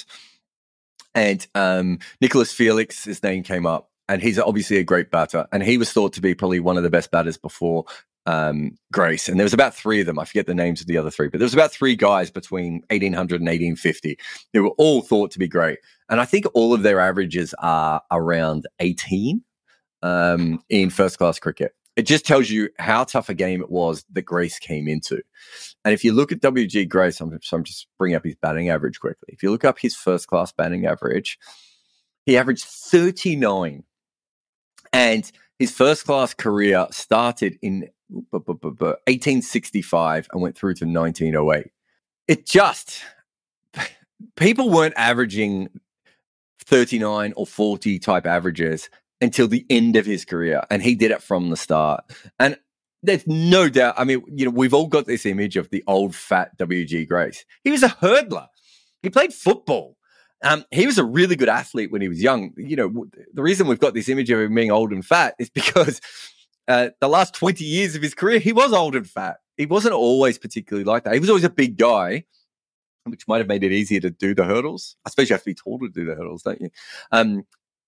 And um, Nicholas Felix, his name came up, and he's obviously a great batter. And he was thought to be probably one of the best batters before um, Grace. And there was about three of them. I forget the names of the other three, but there was about three guys between eighteen hundred and eighteen fifty who were all thought to be great. And I think all of their averages are around eighteen um, in first-class cricket. It just tells you how tough a game it was that Grace came into. And if you look at W G Grace, I'm, so I'm just bringing up his batting average quickly. If you look up his first-class batting average, he averaged thirty-nine. And his first-class career started in eighteen sixty-five and went through to nineteen oh eight. It just, people weren't averaging thirty-nine or forty type averages until the end of his career. And he did it from the start. And there's no doubt. I mean, you know, we've all got this image of the old fat W G Grace. He was a hurdler. He played football. Um, he was a really good athlete when he was young. You know, the reason we've got this image of him being old and fat is because uh, the last twenty years of his career, he was old and fat. He wasn't always particularly like that. He was always a big guy, which might have made it easier to do the hurdles. I suppose you have to be tall to do the hurdles, don't you? Um,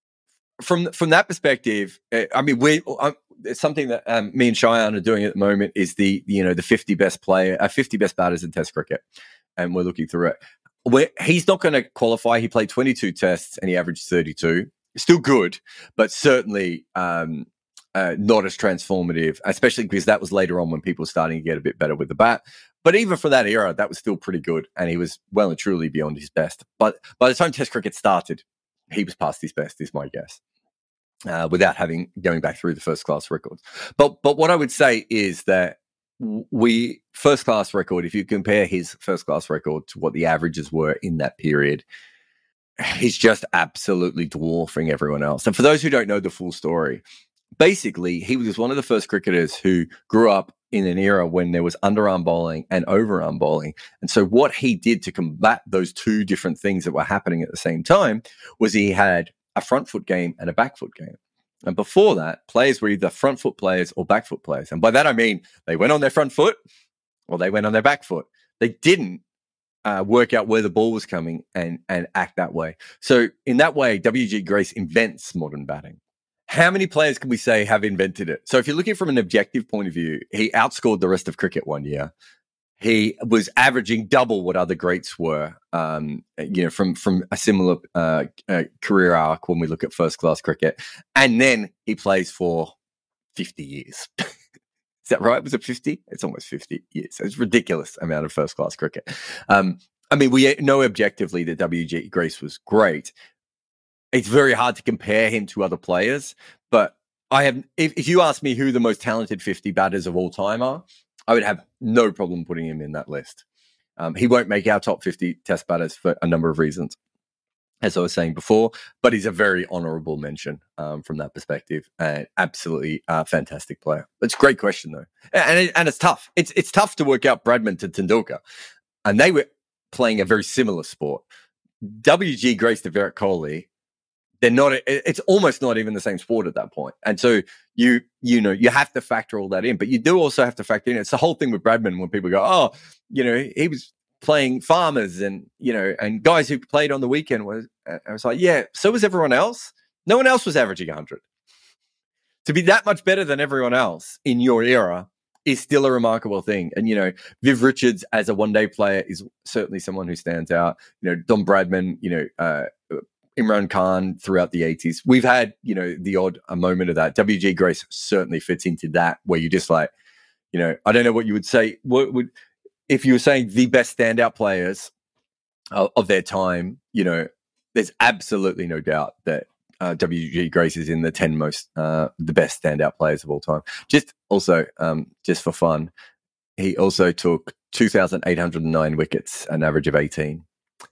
From from that perspective, I mean, we um, it's something that um, me and Cheyenne are doing at the moment is the you know the fifty best player, uh, fifty best batters in Test cricket, and we're looking through it. Where he's not going to qualify. He played twenty-two tests and he averaged thirty-two. Still good, but certainly um, uh, not as transformative, especially because that was later on when people were starting to get a bit better with the bat. But even for that era, that was still pretty good, and he was well and truly beyond his best. But by the time Test cricket started, he was past his best, is my guess, uh, without having going back through the first class records. But but what I would say is that we first class record, if you compare his first class record to what the averages were in that period, he's just absolutely dwarfing everyone else. And for those who don't know the full story, basically he was one of the first cricketers who grew up in an era when there was underarm bowling and overarm bowling. And so what he did to combat those two different things that were happening at the same time was he had a front foot game and a back foot game. And before that, players were either front foot players or back foot players. And by that, I mean, they went on their front foot or they went on their back foot. They didn't uh, work out where the ball was coming and, and act that way. So in that way, W G Grace invents modern batting. How many players can we say have invented it? So if you're looking from an objective point of view, he outscored the rest of cricket one year. He was averaging double what other greats were, um, you know, from from a similar uh, uh, career arc when we look at first-class cricket. And then he plays for fifty years. Is that right? Was it fifty? It's almost fifty years. It's a ridiculous amount of first-class cricket. Um, I mean, we know objectively that W G Grace was great. It's very hard to compare him to other players, but I have. If, if you ask me who the most talented fifty batters of all time are, I would have no problem putting him in that list. Um, he won't make our top fifty test batters for a number of reasons, as I was saying before, but he's a very honourable mention um, from that perspective. And absolutely uh, fantastic player. It's a great question, though. And, it, and it's tough. It's it's tough to work out Bradman to Tendulkar. And they were playing a very similar sport. W G Grace to Virat Kohli, they're not, it's almost not even the same sport at that point. And so you, you know, you have to factor all that in, but you do also have to factor in, it's the whole thing with Bradman when people go, oh, you know, he was playing farmers and, you know, and guys who played on the weekend was, I was like, yeah, so was everyone else. No one else was averaging one hundred. To be that much better than everyone else in your era is still a remarkable thing. And, you know, Viv Richards as a one-day player is certainly someone who stands out. You know, Don Bradman, you know, uh, Imran Khan throughout the eighties. We've had, you know, the odd a moment of that. W G Grace certainly fits into that, where you just like, you know, I don't know what you would say. What would, if you were saying the best standout players of, of their time, you know, there's absolutely no doubt that uh, W G Grace is in the ten most, uh, the best standout players of all time. Just also, um, just for fun, he also took two thousand eight hundred nine wickets, an average of eighteen.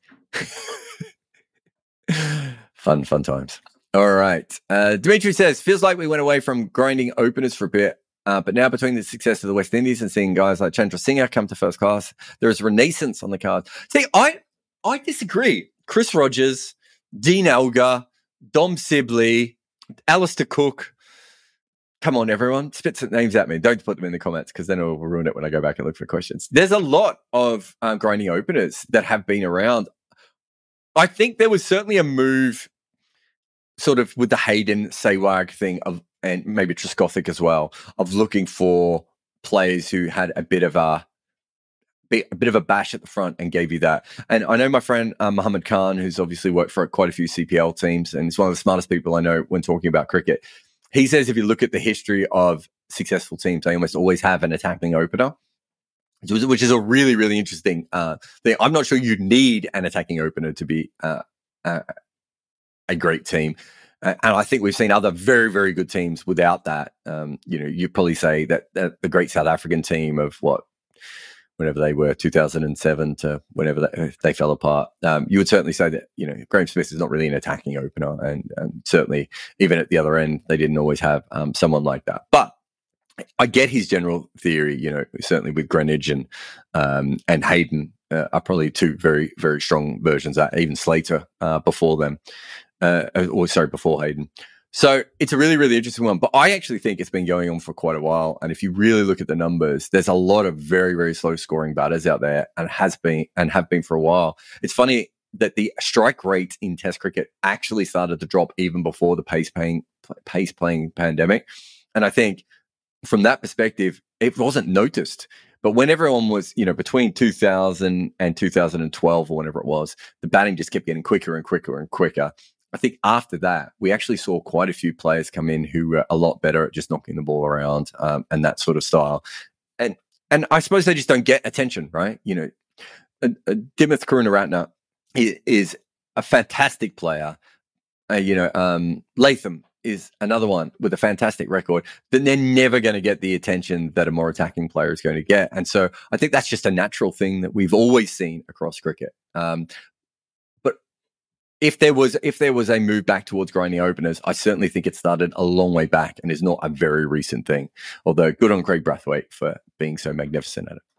Fun, fun times. All right. Uh, Dimitri says, feels like we went away from grinding openers for a bit, uh, but now between the success of the West Indies and seeing guys like Chandra Singh come to first class, there is a renaissance on the cards. See, I I disagree. Chris Rogers, Dean Elgar, Dom Sibley, Alistair Cook. Come on, everyone. Spit some names at me. Don't put them in the comments because then it will ruin it when I go back and look for questions. There's a lot of um, grinding openers that have been around. I think there was certainly a move sort of with the Hayden Sehwag thing of, and maybe Trescothick as well, of looking for players who had a bit of a, a bit of a bash at the front and gave you that. And I know my friend uh, Muhammad Khan, who's obviously worked for quite a few C P L teams and he's one of the smartest people I know when talking about cricket. He says if you look at the history of successful teams, they almost always have an attacking opener, which is a really, really interesting uh, thing. I'm not sure you need an attacking opener to be uh, uh, a great team. Uh, and I think we've seen other very, very good teams without that. Um, you know, you'd probably say that, that the great South African team of what, whenever they were, two thousand seven to whenever they, they fell apart, um, you would certainly say that, you know, Graham Smith is not really an attacking opener. And, and certainly even at the other end, they didn't always have um, someone like that. But I get his general theory, you know, certainly with Greenwich and um, and Hayden uh, are probably two very, very strong versions of that, even Slater uh, before them, uh, or sorry, before Hayden. So it's a really, really interesting one. But I actually think it's been going on for quite a while. And if you really look at the numbers, there's a lot of very, very slow scoring batters out there and has been and have been for a while. It's funny that the strike rate in Test cricket actually started to drop even before the pace playing, pace playing pandemic. And I think from that perspective, it wasn't noticed. But But when everyone was, you know, between two thousand and two thousand twelve or whenever it was, the batting just kept getting quicker and quicker and quicker. I think after that, we actually saw quite a few players come in who were a lot better at just knocking the ball around um, and that sort of style. And and I suppose they just don't get attention, right? You know, uh, uh, Dimuth Karunaratne is a fantastic player. Uh, you know, um, Latham is another one with a fantastic record, but they're never going to get the attention that a more attacking player is going to get. And so I think that's just a natural thing that we've always seen across cricket. Um, but if there was if there was a move back towards grinding openers, I certainly think it started a long way back and is not a very recent thing. Although good on Craig Brathwaite for being so magnificent at it.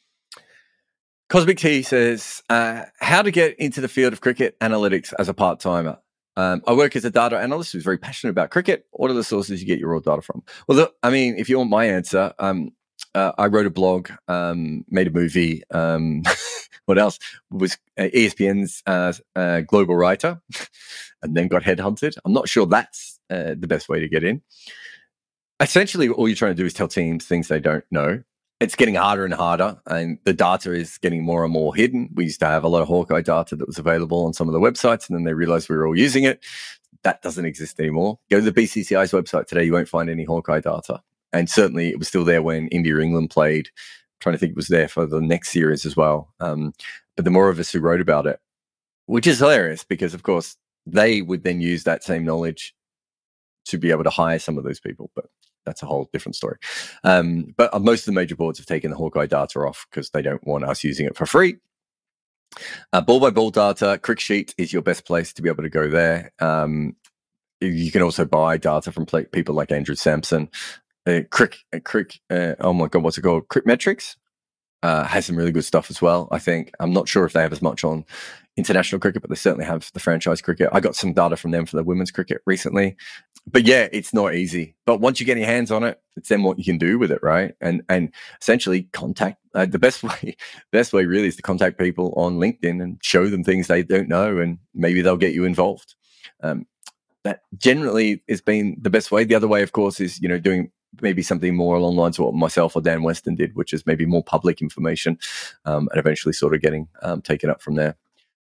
Cosmic T says, uh, how to get into the field of cricket analytics as a part-timer. Um, I work as a data analyst who's very passionate about cricket. What are the sources you get your raw data from? Well, look, I mean, if you want my answer, um, uh, I wrote a blog, um, made a movie. Um, what else? Was uh, E S P N's uh, uh, global writer and then got headhunted. I'm not sure that's uh, the best way to get in. Essentially, all you're trying to do is tell teams things they don't know. It's getting harder and harder, and the data is getting more and more hidden. We used to have a lot of Hawkeye data that was available on some of the websites, and then they realized we were all using it. That doesn't exist anymore. Go to the B C C I's website today, you won't find any Hawkeye data. And certainly it was still there when India England played. I'm trying to think it was there for the next series as well. Um, but the more of us who wrote about it, which is hilarious because, of course, they would then use that same knowledge to be able to hire some of those people. But that's a whole different story. Um, but most of the major boards have taken the Hawkeye data off because they don't want us using it for free. Uh, ball by ball data, CricSheet is your best place to be able to go there. Um, you can also buy data from play- people like Andrew Sampson. Uh, Crick, uh, Crick, uh, oh my God, what's it called? Crickmetrics uh, has some really good stuff as well, I think. I'm not sure if they have as much on international cricket, but they certainly have the franchise cricket. I got some data from them for the women's cricket recently. But yeah, it's not easy. But once you get your hands on it, it's then what you can do with it, right? And and essentially contact uh, the best way. Best way really is to contact people on LinkedIn and show them things they don't know, and maybe they'll get you involved. Um, that generally has been the best way. The other way, of course, is you know doing maybe something more along the lines of what myself or Dan Weston did, which is maybe more public information, um, and eventually sort of getting um, taken up from there.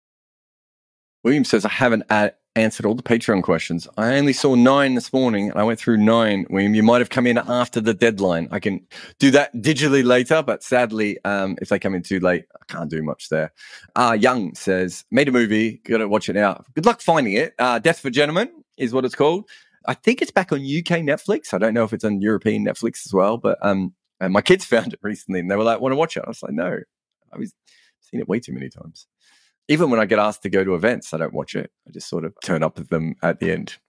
William says, I haven't ad- answered all the Patreon questions. I only saw nine this morning, and I went through nine. William, you might have come in after the deadline. I can do that digitally later, but sadly, um, if they come in too late, I can't do much there. Uh, Young says, made a movie, got to watch it now. Good luck finding it. Uh, Death for Gentlemen is what it's called. I think it's back on U K Netflix. I don't know if it's on European Netflix as well, but um, and my kids found it recently, and they were like, want to watch it? I was like, no, I've seen it way too many times. Even when I get asked to go to events, I don't watch it. I just sort of turn up with them at the end.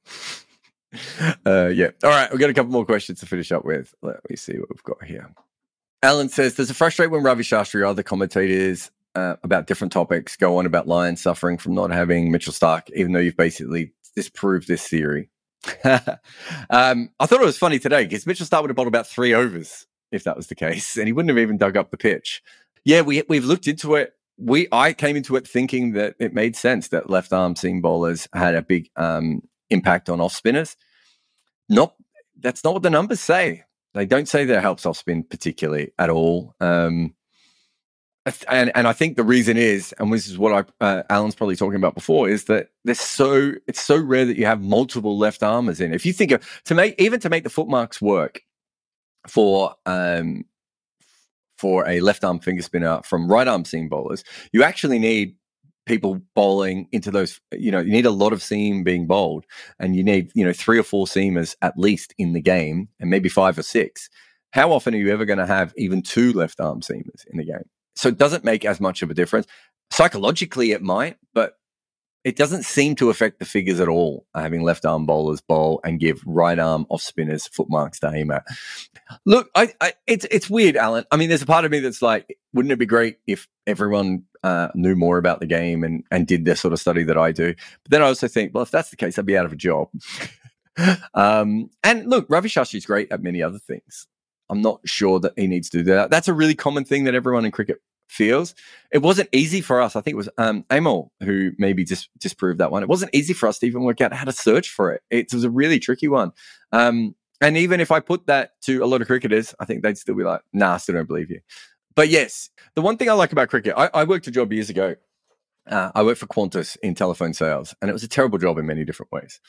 uh, yeah. All right. We've got a couple more questions to finish up with. Let me see what we've got here. Alan says, does it frustrate when Ravi Shastri or other commentators uh, about different topics go on about Lions suffering from not having Mitchell Starc, even though you've basically disproved this theory? um, I thought it was funny today because Mitchell Starc would have bowled about three overs if that was the case, and he wouldn't have even dug up the pitch. Yeah, we, we've looked into it. We I came into it thinking that it made sense that left arm seam bowlers had a big um, impact on off spinners. Not that's not what the numbers say. They don't say that it helps off spin particularly at all. Um, and and I think the reason is, and this is what I uh, Alan's probably talking about before, is that there's so it's so rare that you have multiple left armers in. If you think of to make even to make the footmarks work for. Um, for a left-arm finger spinner from right-arm seam bowlers, you actually need people bowling into those, you know, you need a lot of seam being bowled, and you need, you know, three or four seamers at least in the game, and maybe five or six. How often are you ever going to have even two left-arm seamers in the game? So it doesn't make as much of a difference. Psychologically, it might, but it doesn't seem to affect the figures at all, having left-arm bowlers bowl and give right-arm off-spinners footmarks to aim at. Look, I, I, it's it's weird, Alan. I mean, there's a part of me that's like, wouldn't it be great if everyone uh, knew more about the game and, and did the sort of study that I do? But then I also think, well, if that's the case, I'd be out of a job. um, and look, Ravi Shastri's great at many other things. I'm not sure that he needs to do that. That's a really common thing that everyone in cricket feels. It wasn't easy for us. I think it was um, Amol who maybe just disproved that one. It wasn't easy for us to even work out how to search for it. It was a really tricky one. Um, and even if I put that to a lot of cricketers, I think they'd still be like, nah, I still don't believe you. But yes, the one thing I like about cricket, I, I worked a job years ago. Uh, I worked for Qantas in telephone sales, and it was a terrible job in many different ways.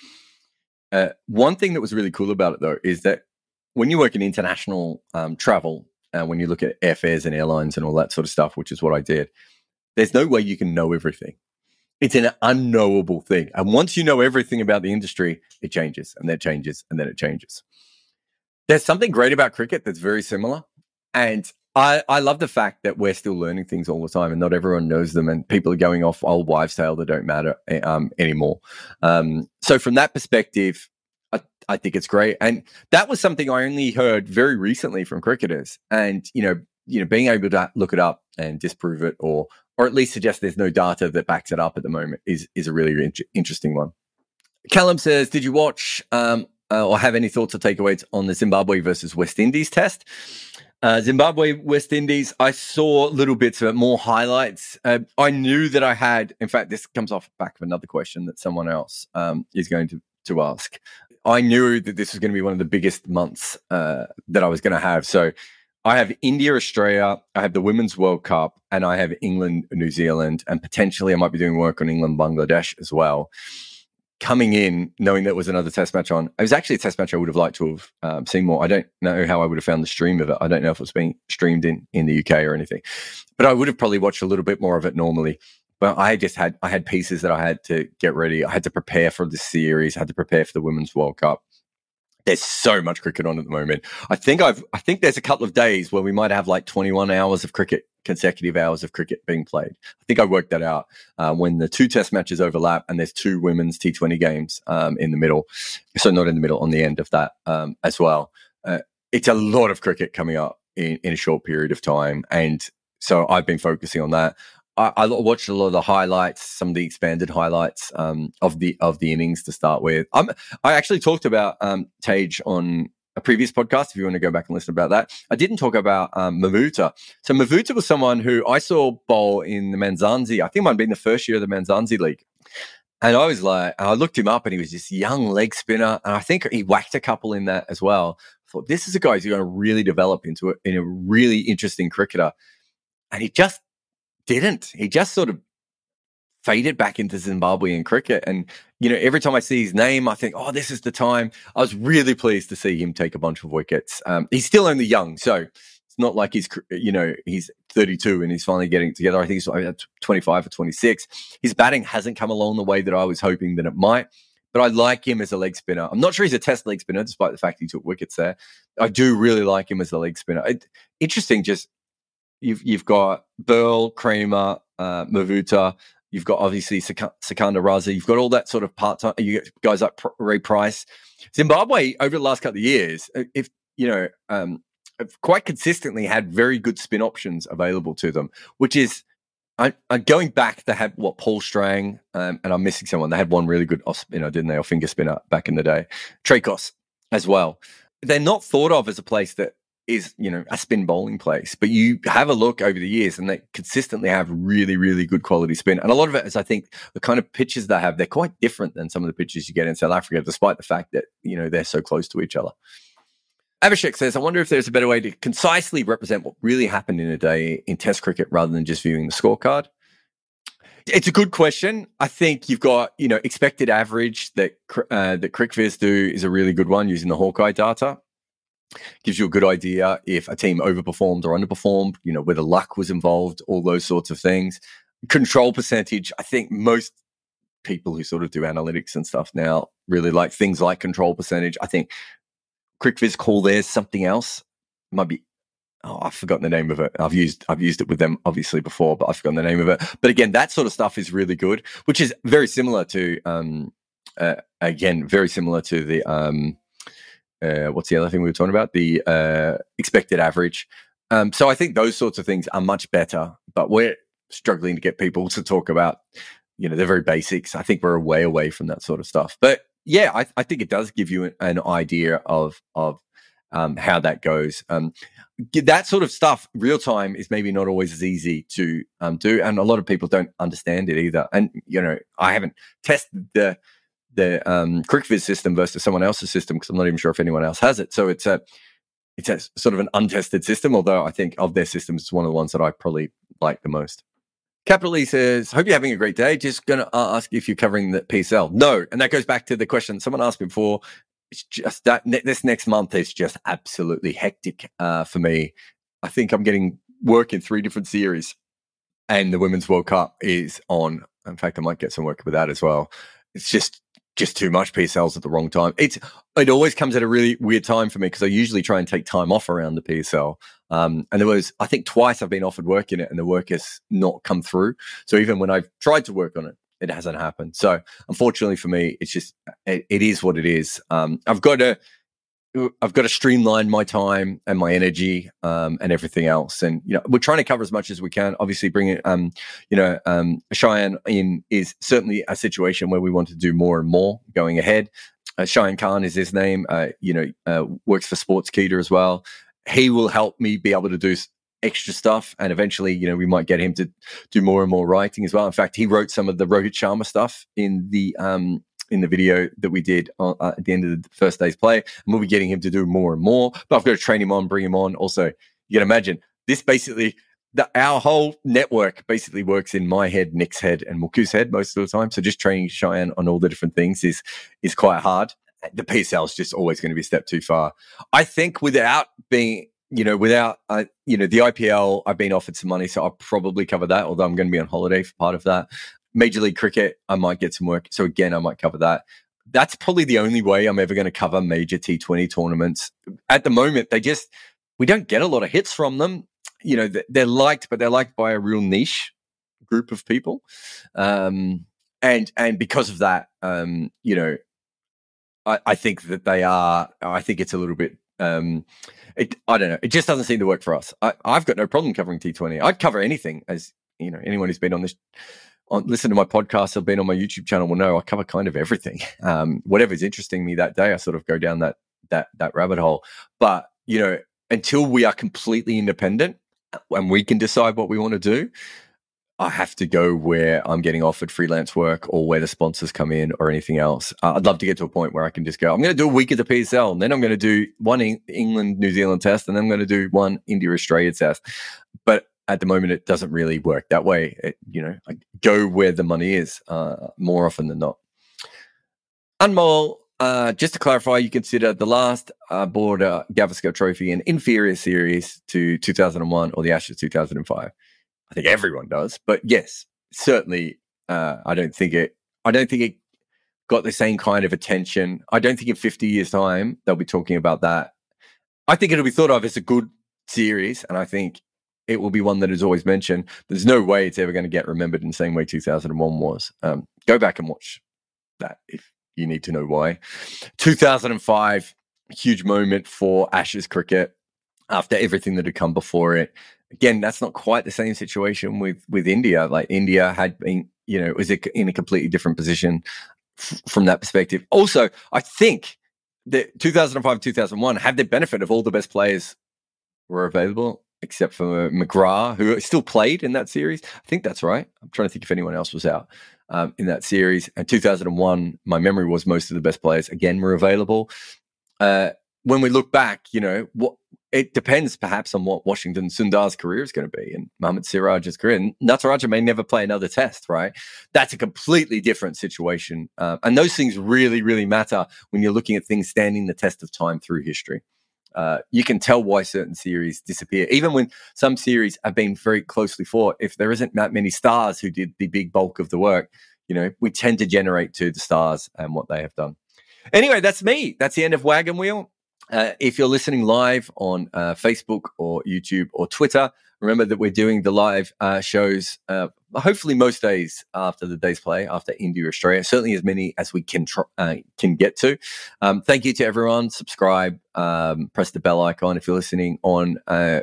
Uh, one thing that was really cool about it, though, is that when you work in international um, travel, uh, when you look at airfares and airlines and all that sort of stuff, which is what I did, there's no way you can know everything. It's an unknowable thing. And once you know everything about the industry, it changes, and then it changes, and then it changes. There's something great about cricket that's very similar. And I, I love the fact that we're still learning things all the time, and not everyone knows them, and people are going off old wives' tale that don't matter um, anymore. Um, so from that perspective, I, I think it's great. And that was something I only heard very recently from cricketers. And, you know, you know, being able to look it up and disprove it, or or at least suggest there's no data that backs it up at the moment is, is a really in- interesting one. Callum says, did you watch um, uh, or have any thoughts or takeaways on the Zimbabwe versus West Indies test? Uh, Zimbabwe, West Indies, I saw little bits of it, more highlights. Uh, I knew that I had, in fact, this comes off the back of another question that someone else um, is going to, to ask. I knew that this was going to be one of the biggest months uh, that I was going to have. So I have India, Australia, I have the Women's World Cup, and I have England, New Zealand, and potentially I might be doing work on England, Bangladesh as well. Coming in, knowing that was another test match on, it was actually a test match I would have liked to have um, seen more. I don't know how I would have found the stream of it. I don't know if it was being streamed in, in the U K or anything, but I would have probably watched a little bit more of it normally. But I just had, I had pieces that I had to get ready. I had to prepare for this series. I had to prepare for the Women's World Cup. There's so much cricket on at the moment. I think I've, I think there's a couple of days where we might have like twenty-one hours of cricket, consecutive hours of cricket being played. I think I worked that out uh, when the two test matches overlap and there's two women's T twenty games um, in the middle. So not in the middle, on the end of that um, as well. Uh, it's a lot of cricket coming up in, in a short period of time. And so I've been focusing on that. I, I watched a lot of the highlights, some of the expanded highlights um, of the of the innings to start with. I'm, I actually talked about um, Tage on a previous podcast, if you want to go back and listen about that. I didn't talk about um, Mavuta. So Mavuta was someone who I saw bowl in the Manzanzi. I think it might have been the first year of the Manzanzi League. And I was like, I looked him up and he was this young leg spinner. And I think he whacked a couple in that as well. I thought, this is a guy who's going to really develop into a, in a really interesting cricketer. And he just didn't. He just sort of faded back into Zimbabwean cricket. And, you know, every time I see his name, I think, oh, this is the time. I was really pleased to see him take a bunch of wickets. Um, he's still only young, so it's not like he's, you know, he's thirty-two and he's finally getting it together. I think he's twenty-five or twenty-six. His batting hasn't come along the way that I was hoping that it might, but I like him as a leg spinner. I'm not sure he's a test leg spinner, despite the fact he took wickets there. I do really like him as a leg spinner. It, interesting, just you've you've got Burl, Kramer, uh, Mavuta. You've got obviously Sek- Sekanda Raza. You've got all that sort of part-time. You get guys like Ray Price. Zimbabwe over the last couple of years, if you know, um, have quite consistently had very good spin options available to them. Which is, I, I going back, they had what Paul Strang, um, and I'm missing someone. They had one really good off spinner, didn't they, or finger spinner back in the day, Trakos as well. They're not thought of as a place that is, you know, a spin bowling place, but you have a look over the years and they consistently have really, really good quality spin. And a lot of it is, I think, the kind of pitches they have, they're quite different than some of the pitches you get in South Africa, despite the fact that, you know, they're so close to each other. Abhishek says, I wonder if there's a better way to concisely represent what really happened in a day in Test cricket rather than just viewing the scorecard. It's a good question. I think you've got, you know, expected average that, uh, that CricViz do is a really good one using the Hawkeye data. Gives you a good idea if a team overperformed or underperformed, you know, whether luck was involved, all those sorts of things. Control percentage, I think most people who sort of do analytics and stuff now really like things like control percentage. I think CricViz call theirs something else. It might be, oh, I've forgotten the name of it. I've used I've used it with them obviously before, but I've forgotten the name of it. But again, that sort of stuff is really good, which is very similar to, um, uh, again, very similar to the, um, Uh, what's the other thing we were talking about? The uh, expected average. Um, so I think those sorts of things are much better, but we're struggling to get people to talk about, you know, the very basics. I think we're way away from that sort of stuff. But yeah, I, I think it does give you an, an idea of of um, how that goes. Um, that sort of stuff, real time, is maybe not always as easy to um, do, and a lot of people don't understand it either. And you know, I haven't tested the the um, CricViz system versus someone else's system because I'm not even sure if anyone else has it. So it's a, it's a, sort of an untested system, although I think of their systems, it's one of the ones that I probably like the most. Capital E says, hope you're having a great day. Just going to ask if you're covering the P S L. No. And that goes back to the question someone asked me before. It's just that ne- this next month is just absolutely hectic uh, for me. I think I'm getting work in three different series, and the Women's World Cup is on. In fact, I might get some work with that as well. It's just just too much P S Ls at the wrong time. It's It always comes at a really weird time for me because I usually try and take time off around the P S L. Um, and there was, I think twice I've been offered work in it and the work has not come through. So even when I've tried to work on it, it hasn't happened. So unfortunately for me, it's just, it, it is what it is. Um, I've got to, I've got to streamline my time and my energy um, and everything else. And, you know, we're trying to cover as much as we can. Obviously bringing, um, you know, um, Cheyenne in is certainly a situation where we want to do more and more going ahead. Uh, Cheyenne Khan is his name, uh, you know, uh, works for Sportskeeda as well. He will help me be able to do extra stuff. And eventually, you know, we might get him to do more and more writing as well. In fact, he wrote some of the Rohit Sharma stuff in the, um, in the video that we did on, uh, at the end of the first day's play. And we'll be getting him to do more and more. But I've got to train him on, bring him on. Also, you can imagine this basically, the, our whole network basically works in my head, Nick's head, and Muku's head most of the time. So just training Cheyenne on all the different things is is quite hard. The P S L is just always going to be a step too far. I think without being, you know, without, uh, you know, the I P L, I've been offered some money, so I'll probably cover that, although I'm going to be on holiday for part of that. Major League Cricket, I might get some work. So again, I might cover that. That's probably the only way I'm ever going to cover major T twenty tournaments. At the moment, they just, we don't get a lot of hits from them. You know, they're liked, but they're liked by a real niche group of people. Um, and, and because of that, um, you know, I, I think that they are, I think it's a little bit, um, it, I don't know. It just doesn't seem to work for us. I, I've got no problem covering T twenty. I'd cover anything, as you know, anyone who's been on this, on, listen to my podcast or been on my YouTube channel will know I cover kind of everything. Um, whatever's interesting me that day, I sort of go down that, that, that rabbit hole. But, you know, until we are completely independent and we can decide what we want to do, I have to go where I'm getting offered freelance work or where the sponsors come in or anything else. Uh, I'd love to get to a point where I can just go, I'm going to do a week of the P S L, and then I'm going to do one England, New Zealand test, and then I'm going to do one India, Australia test. But at the moment, it doesn't really work that way. It, you know, I go where the money is uh, more often than not. Anmol, uh, just to clarify, you consider the last uh, Border Gavaskar Trophy an inferior series to two thousand one or the Ashes two thousand five? I think everyone does, but yes, certainly. Uh, I don't think it. I don't think it got the same kind of attention. I don't think in fifty years' time they'll be talking about that. I think it'll be thought of as a good series, and I think it will be one that is always mentioned. There's no way it's ever going to get remembered in the same way two thousand one was. Um, go back and watch that if you need to know why. two thousand five, huge moment for Ashes cricket after everything that had come before it. Again, that's not quite the same situation with, with India. Like India had been, you know, was in a completely different position f- from that perspective. Also, I think that two thousand five, two thousand one had the benefit of all the best players were available, except for McGrath, who still played in that series. I think that's right. I'm trying to think if anyone else was out um, in that series. And two thousand one, my memory was most of the best players, again, were available. Uh, when we look back, you know, what, it depends perhaps on what Washington Sundar's career is going to be and Mohammad Siraj's career. And Nataraja may never play another test, right? That's a completely different situation. Uh, and those things really, really matter when you're looking at things standing the test of time through history. Uh, you can tell why certain series disappear. Even when some series have been very closely fought, if there isn't that many stars who did the big bulk of the work, you know, we tend to generate to the stars and what they have done. Anyway, that's me. That's the end of Wagon Wheel. Uh, if you're listening live on uh, Facebook or YouTube or Twitter, remember that we're doing the live uh, shows uh, hopefully most days after the day's play, after India, Australia, certainly as many as we can tr- uh, can get to. Um, thank you to everyone. Subscribe, um, press the bell icon if you're listening on uh,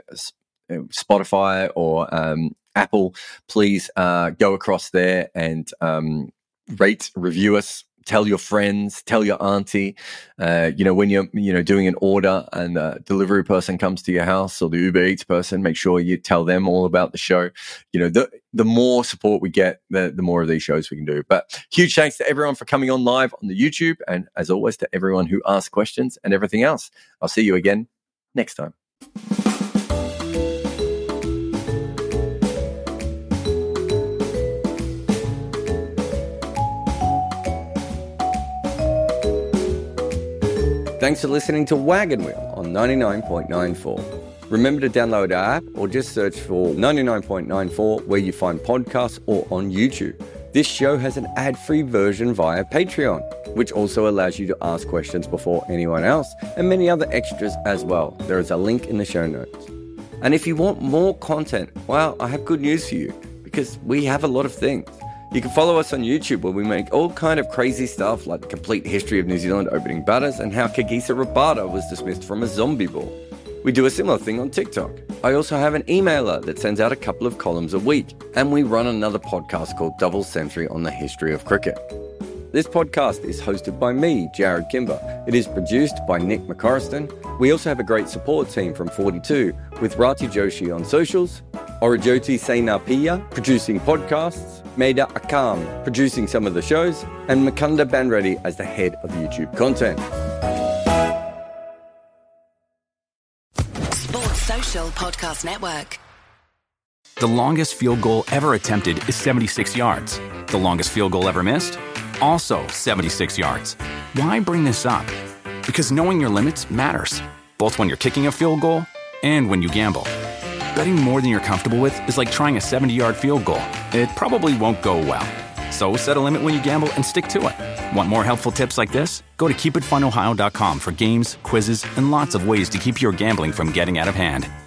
Spotify or um, Apple. Please uh, go across there and um, rate, review us. Tell your friends, tell your auntie, uh, you know, when you're, you know, doing an order and the delivery person comes to your house or the Uber Eats person, make sure you tell them all about the show. You know, the the more support we get, the, the more of these shows we can do. But huge thanks to everyone for coming on live on the YouTube. And as always, to everyone who asked questions and everything else. I'll see you again next time. Thanks for listening to Wagon Wheel on ninety-nine point nine four. Remember to download our app or just search for ninety-nine point nine four where you find podcasts or on YouTube. This show has an ad-free version via Patreon, which also allows you to ask questions before anyone else and many other extras as well. There is a link in the show notes. And if you want more content, well, I have good news for you because we have a lot of things. You can follow us on YouTube where we make all kind of crazy stuff like the complete history of New Zealand opening batters and how Kagisa Rabada was dismissed from a zombie ball. We do a similar thing on TikTok. I also have an emailer that sends out a couple of columns a week, and we run another podcast called Double Century on the history of cricket. This podcast is hosted by me, Jared Kimber. It is produced by Nick McCorriston. We also have a great support team from forty-two with Rati Joshi on socials, Orajoti Senapiya producing podcasts, Maida Akam producing some of the shows, and Makunda Banreddy as the head of YouTube content. Sports Social Podcast Network. The longest field goal ever attempted is seventy-six yards. The longest field goal ever missed? Also seventy-six yards. Why bring this up? Because knowing your limits matters, both when you're kicking a field goal and when you gamble. Betting more than you're comfortable with is like trying a seventy-yard field goal. It probably won't go well. So set a limit when you gamble and stick to it. Want more helpful tips like this? Go to keep it fun ohio dot com for games, quizzes, and lots of ways to keep your gambling from getting out of hand.